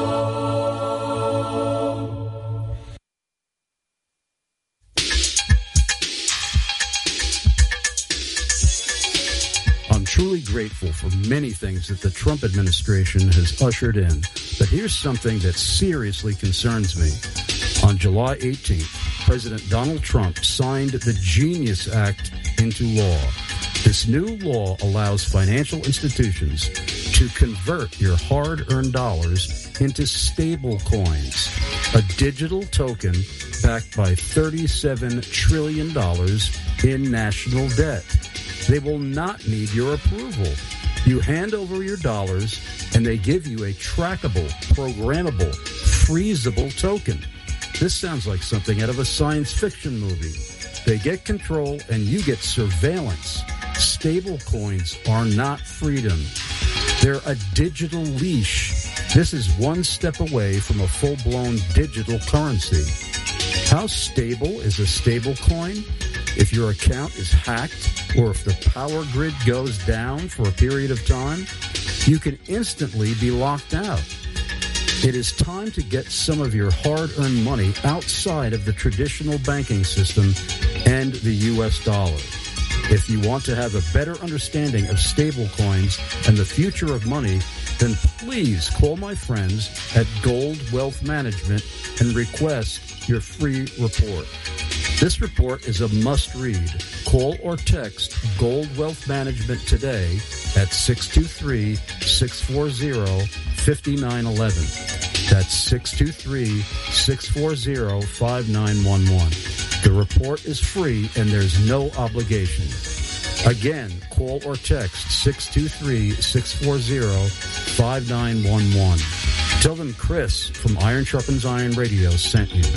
Truly grateful for many things that the Trump administration has ushered in. But here's something that seriously concerns me. On July 18th, President Donald Trump signed the Genius Act into law. This new law allows financial institutions to convert your hard-earned dollars into stable coins, a digital token backed by $37 trillion in national debt. They will not need your approval. You hand over your dollars, and they give you a trackable, programmable, freezable token. This sounds like something out of a science fiction movie. They get control, and you get surveillance. Stable coins are not freedom. They're a digital leash. This is one step away from a full-blown digital currency. How stable is a stable coin? If your account is hacked, or if the power grid goes down for a period of time, you can instantly be locked out. It is time to get some of your hard-earned money outside of the traditional banking system and the U.S. dollar. If you want to have a better understanding of stablecoins and the future of money, then please call my friends at Gold Wealth Management and request your free report. This report is a must-read. Call or text Gold Wealth Management today at 623-640-5911. That's 623-640-5911. The report is free and there's no obligation. Again, call or text 623-640-5911. Tell them Chris from Iron Sharpens Iron Radio sent you.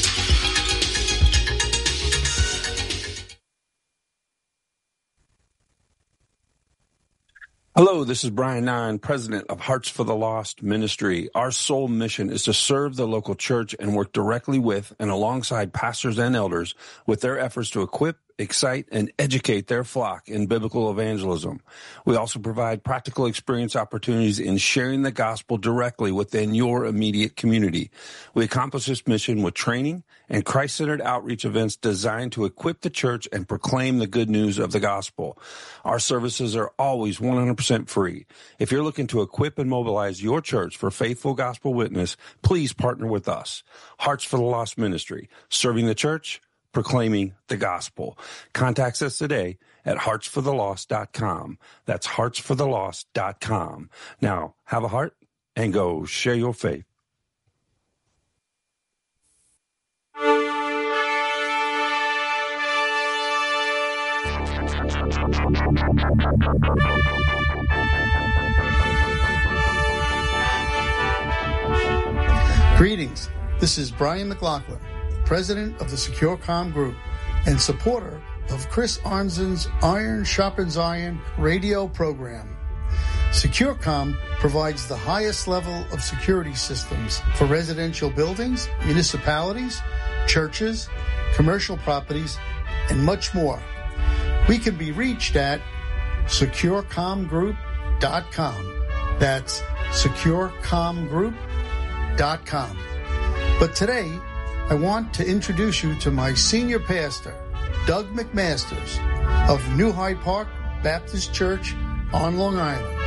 Hello, this is Brian Nine, president of Hearts for the Lost Ministry. Our sole mission is to serve the local church and work directly with and alongside pastors and elders with their efforts to equip, excite, and educate their flock in biblical evangelism. We also provide practical experience opportunities in sharing the gospel directly within your immediate community. We accomplish this mission with training and Christ-centered outreach events designed to equip the church and proclaim the good news of the gospel. Our services are always 100% free. If you're looking to equip and mobilize your church for faithful gospel witness, please partner with us. Hearts for the Lost Ministry, serving the church, proclaiming the gospel. Contact us today at heartsforthelost.com. That's heartsforthelost.com. Now, have a heart and go share your faith. Greetings. This is Brian McLaughlin, president of the Secure Comm Group and supporter of Chris Arnzen's Iron Sharpens Iron radio program. Secure Comm provides the highest level of security systems for residential buildings, municipalities, churches, commercial properties, and much more. We can be reached at securecommgroup.com. That's securecommgroup.com. But today, I want to introduce you to my senior pastor, Doug McMasters of New Hyde Park Baptist Church on Long Island.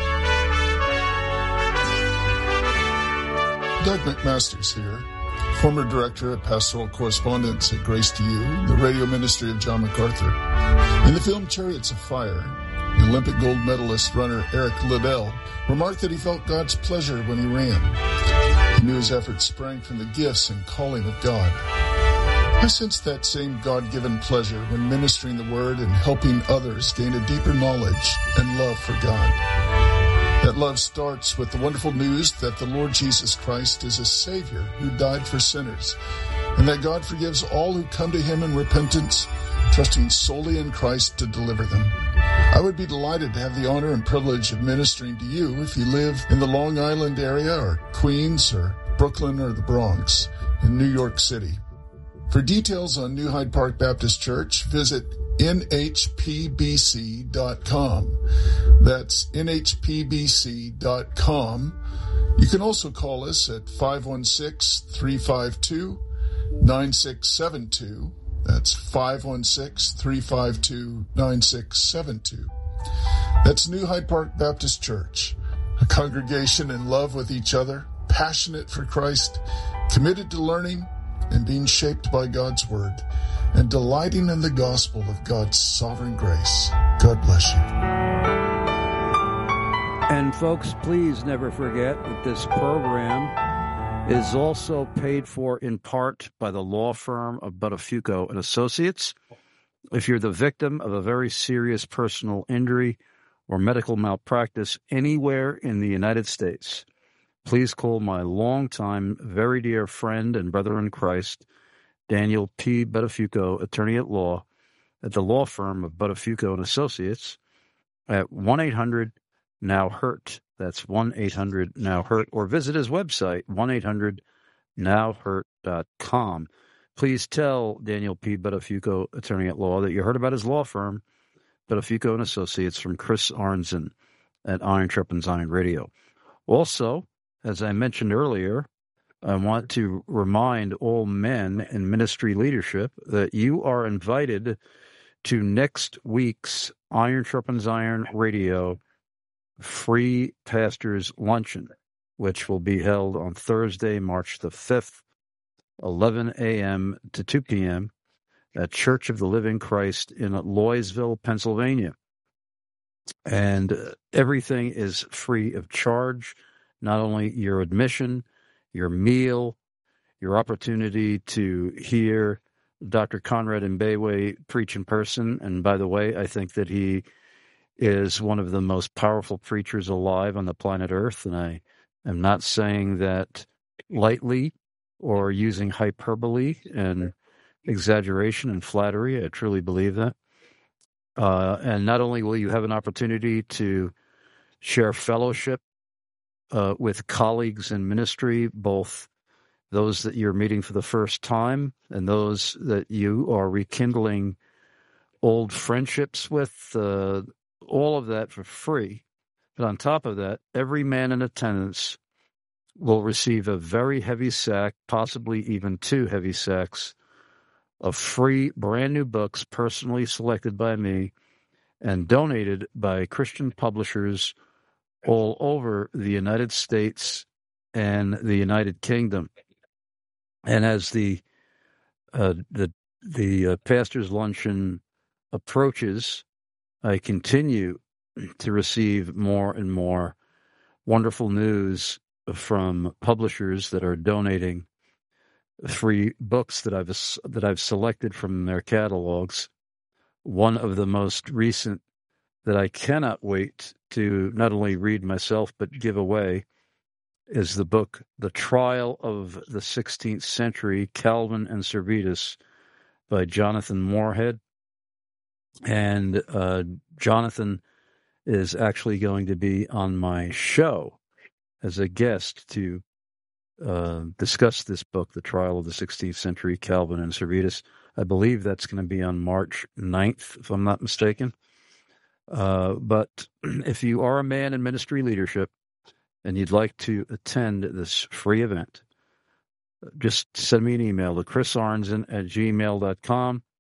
Doug McMasters here, former director of pastoral correspondence at Grace to You, the radio ministry of John MacArthur. In the film Chariots of Fire, the Olympic gold medalist runner Eric Liddell remarked that he felt God's pleasure when he ran. He knew his efforts sprang from the gifts and calling of God. I sensed that same God-given pleasure when ministering the Word and helping others gain a deeper knowledge and love for God. That love starts with the wonderful news that the Lord Jesus Christ is a Savior who died for sinners, and that God forgives all who come to Him in repentance, trusting solely in Christ to deliver them. I would be delighted to have the honor and privilege of ministering to you if you live in the Long Island area or Queens or Brooklyn or the Bronx in New York City. For details on New Hyde Park Baptist Church, visit nhpbc.com. That's nhpbc.com. You can also call us at 516-352-9672. That's 516-352-9672. That's New Hyde Park Baptist Church, a congregation in love with each other, passionate for Christ, committed to learning and being shaped by God's Word, and delighting in the gospel of God's sovereign grace. God bless you. And folks, please never forget that this program is also paid for in part by the law firm of Buttafuoco and Associates. If you're the victim of a very serious personal injury or medical malpractice anywhere in the United States, please call my longtime, very dear friend and brother in Christ, Daniel P. Buttafuoco, attorney at law, at the law firm of Buttafuoco and Associates, at 1-800-NOW-HURT. That's 1-800-NOW-HURT. Or visit his website, 1-800-NOW-HURT.com. Please tell Daniel P. Buttafuoco, attorney at law, that you heard about his law firm, Buttafuoco and Associates, from Chris Arnzen at Iron Sharpens Iron Radio. Also, as I mentioned earlier, I want to remind all men in ministry leadership that you are invited to next week's Iron Sharpens Iron Radio Free Pastors Luncheon, which will be held on Thursday, March the 5th, 11 a.m. to 2 p.m. at Church of the Living Christ in Loysville, Pennsylvania. And everything is free of charge, not only your admission your meal, your opportunity to hear Dr. Conrad Mbewe preach in person. And by the way, I think that he is one of the most powerful preachers alive on the planet Earth. And I am not saying that lightly or using hyperbole and exaggeration and flattery. I truly believe that. And not only will you have an opportunity to share fellowship with colleagues in ministry, both those that you're meeting for the first time and those that you are rekindling old friendships with, all of that for free. But on top of that, every man in attendance will receive a very heavy sack, possibly even 2 heavy sacks, of free brand new books personally selected by me and donated by Christian publishers all over the United States and the United Kingdom. And as the Pastor's Luncheon approaches, I continue to receive more and more wonderful news from publishers that are donating free books that I've selected from their catalogs. One of the most recent that I cannot wait to not only read myself but give away is the book The Trial of the 16th Century, Calvin and Servetus by Jonathan Moorhead. And Jonathan is actually going to be on my show as a guest to discuss this book, The Trial of the 16th Century, Calvin and Servetus. I believe that's going to be on March 9th, if I'm not mistaken. But if you are a man in ministry leadership and you'd like to attend this free event, just send me an email to chrisarnzen@gmail.com,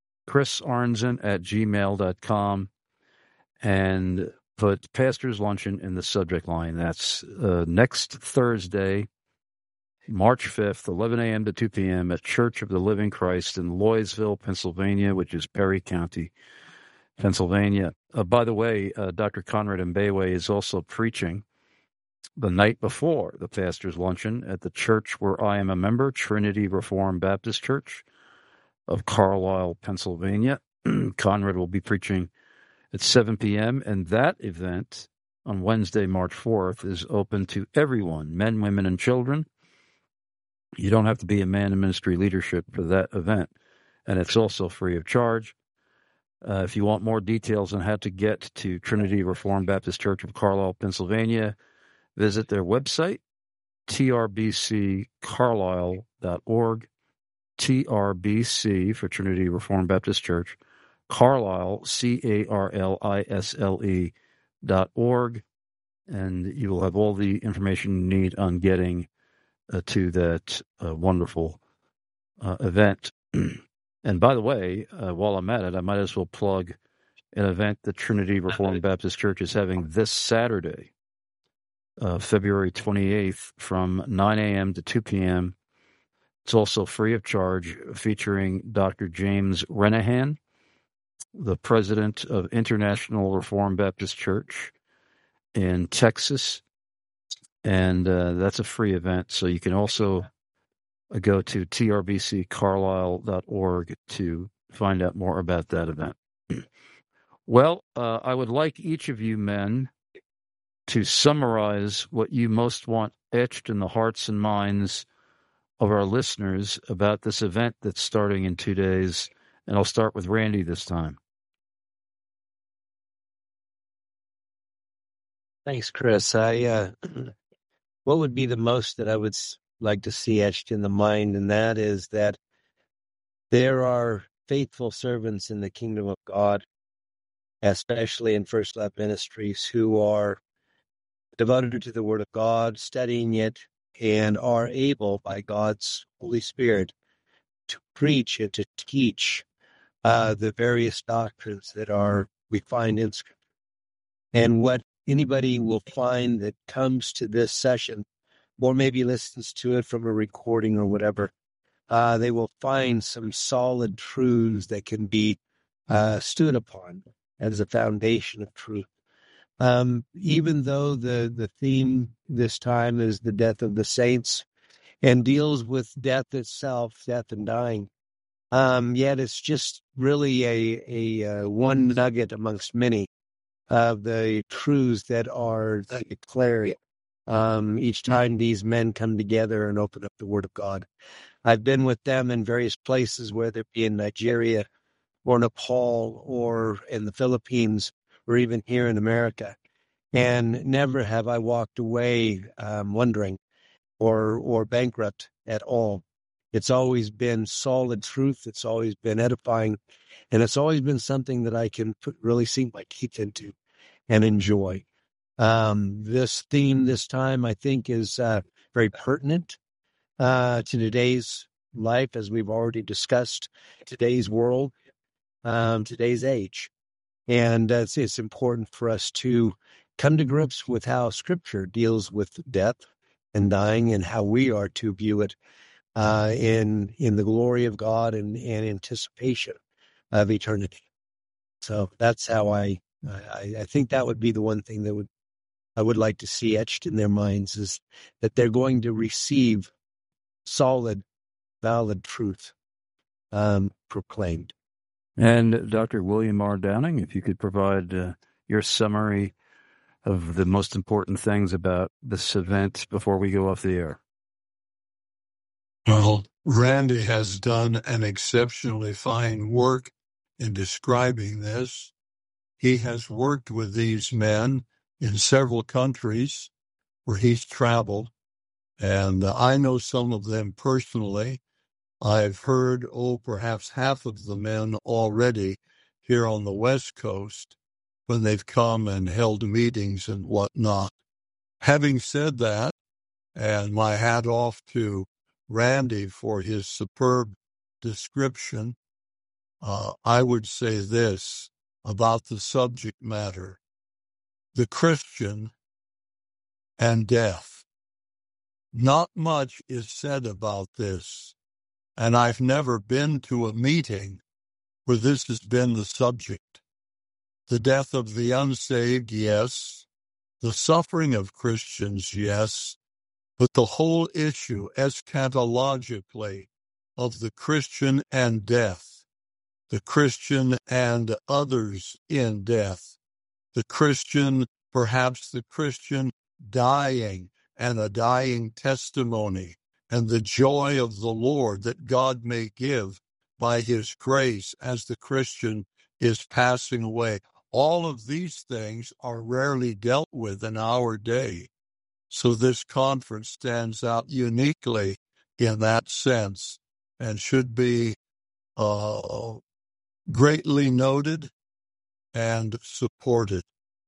chrisarnzen@gmail.com, and put Pastor's Luncheon in the subject line. That's next Thursday, March 5th, 11 a.m. to 2 p.m. at Church of the Living Christ in Loysville, Pennsylvania, which is Perry County, Pennsylvania. By the way, Dr. Conrad Mbewe is also preaching the night before the Pastor's Luncheon at the church where I am a member, Trinity Reformed Baptist Church of Carlisle, Pennsylvania. Conrad will be preaching at 7 p.m., and that event on Wednesday, March 4th, is open to everyone, men, women, and children. You don't have to be a man in ministry leadership for that event, and it's also free of charge. If you want more details on how to get to Trinity Reformed Baptist Church of Carlisle, Pennsylvania, visit their website, trbccarlisle.org, TRBC for Trinity Reformed Baptist Church, Carlisle, CARLISLE.org, and you will have all the information you need on getting to that wonderful event. And by the way, while I'm at it, I might as well plug an event that Trinity Reformed Baptist Church is having this Saturday, February 28th, from 9 a.m. to 2 p.m. It's also free of charge, featuring Dr. James Renahan, the president of International Reformed Baptist Church in Texas. And that's a free event. So you can also go to trbccarlisle.org to find out more about that event. Well, I would like each of you men to summarize what you most want etched in the hearts and minds of our listeners about this event that's starting in 2 days. And I'll start with Randy this time. Thanks, Chris. What would be the most that I would like to see etched in the mind, and that is that there are faithful servants in the kingdom of God, especially in First Love Ministries, who are devoted to the Word of God, studying it, and are able, by God's Holy Spirit, to preach and to teach the various doctrines that we find in Scripture. And what anybody will find that comes to this session, or maybe listens to it from a recording or whatever, they will find some solid truths that can be stood upon as a foundation of truth. Even though the theme this time is the death of the saints, and deals with death itself, death and dying. Yet it's just really a one nugget amongst many of the truths that are declared each time these men come together and open up the Word of God. I've been with them in various places, whether it be in Nigeria or Nepal or in the Philippines or even here in America. And never have I walked away wondering or bankrupt at all. It's always been solid truth. It's always been edifying. And it's always been something that I can really sink my teeth into and enjoy. This theme this time, I think, is very pertinent to today's life, as we've already discussed, today's world, today's age. And it's important for us to come to grips with how Scripture deals with death and dying and how we are to view it in the glory of God and anticipation of eternity. So that's how I think that would be the one thing that I would like to see etched in their minds, is that they're going to receive solid, valid truth proclaimed. And Dr. William R. Downing, if you could provide your summary of the most important things about this event before we go off the air. Well, Randy has done an exceptionally fine work in describing this. He has worked with these men in several countries where he's traveled, and I know some of them personally. I've heard, perhaps half of the men already here on the West Coast when they've come and held meetings and whatnot. Having said that, and my hat off to Randy for his superb description, I would say this about the subject matter: the Christian and death. Not much is said about this, and I've never been to a meeting where this has been the subject. The death of the unsaved, yes. The suffering of Christians, yes. But the whole issue eschatologically of the Christian and death, the Christian and others in death, the Christian, perhaps the Christian dying and a dying testimony, and the joy of the Lord that God may give by his grace as the Christian is passing away. All of these things are rarely dealt with in our day. So this conference stands out uniquely in that sense and should be greatly noted and supported.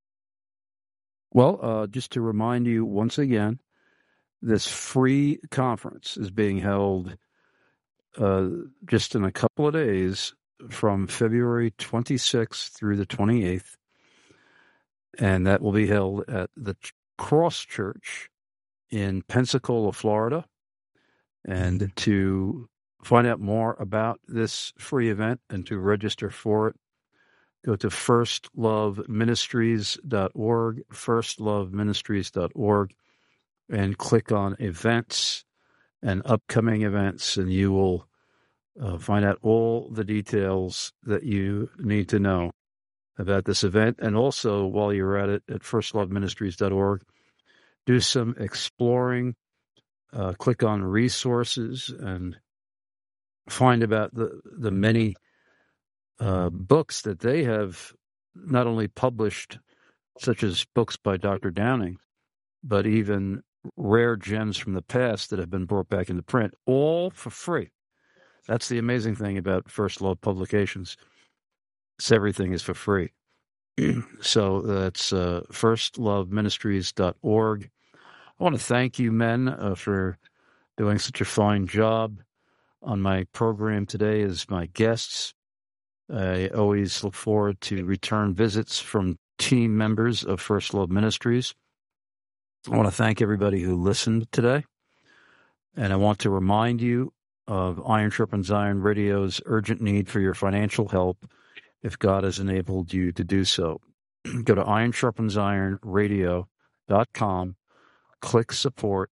Well, just to remind you once again, this free conference is being held just in a couple of days from February 26th through the 28th, and that will be held at the Cross Church in Pensacola, Florida. And to find out more about this free event and to register for it, go to firstloveministries.org, firstloveministries.org, and click on events and upcoming events, and you will find out all the details that you need to know about this event. And also, while you're at it, at firstloveministries.org, do some exploring, click on resources, and find about the many books that they have not only published, such as books by Dr. Downing, but even rare gems from the past that have been brought back into print, all for free. That's the amazing thing about First Love Publications. Everything is for free. So that's firstloveministries.org. I want to thank you, men, for doing such a fine job on my program today as my guests. I always look forward to return visits from team members of First Love Ministries. I want to thank everybody who listened today. And I want to remind you of Iron Sharpens Iron Radio's urgent need for your financial help if God has enabled you to do so. Go to ironsharpensironradio.com, click support,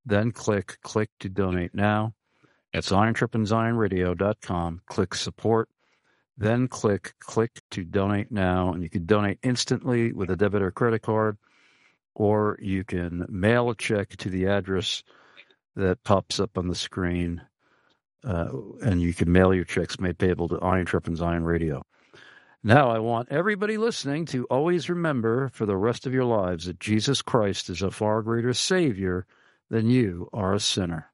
then click to donate now. That's irontripandZionRadio.com. Click support, then click to donate now, and you can donate instantly with a debit or credit card, or you can mail a check to the address that pops up on the screen, and you can mail your checks made payable to Iron Trip and Zion Radio. Now, I want everybody listening to always remember for the rest of your lives that Jesus Christ is a far greater Savior than you are a sinner.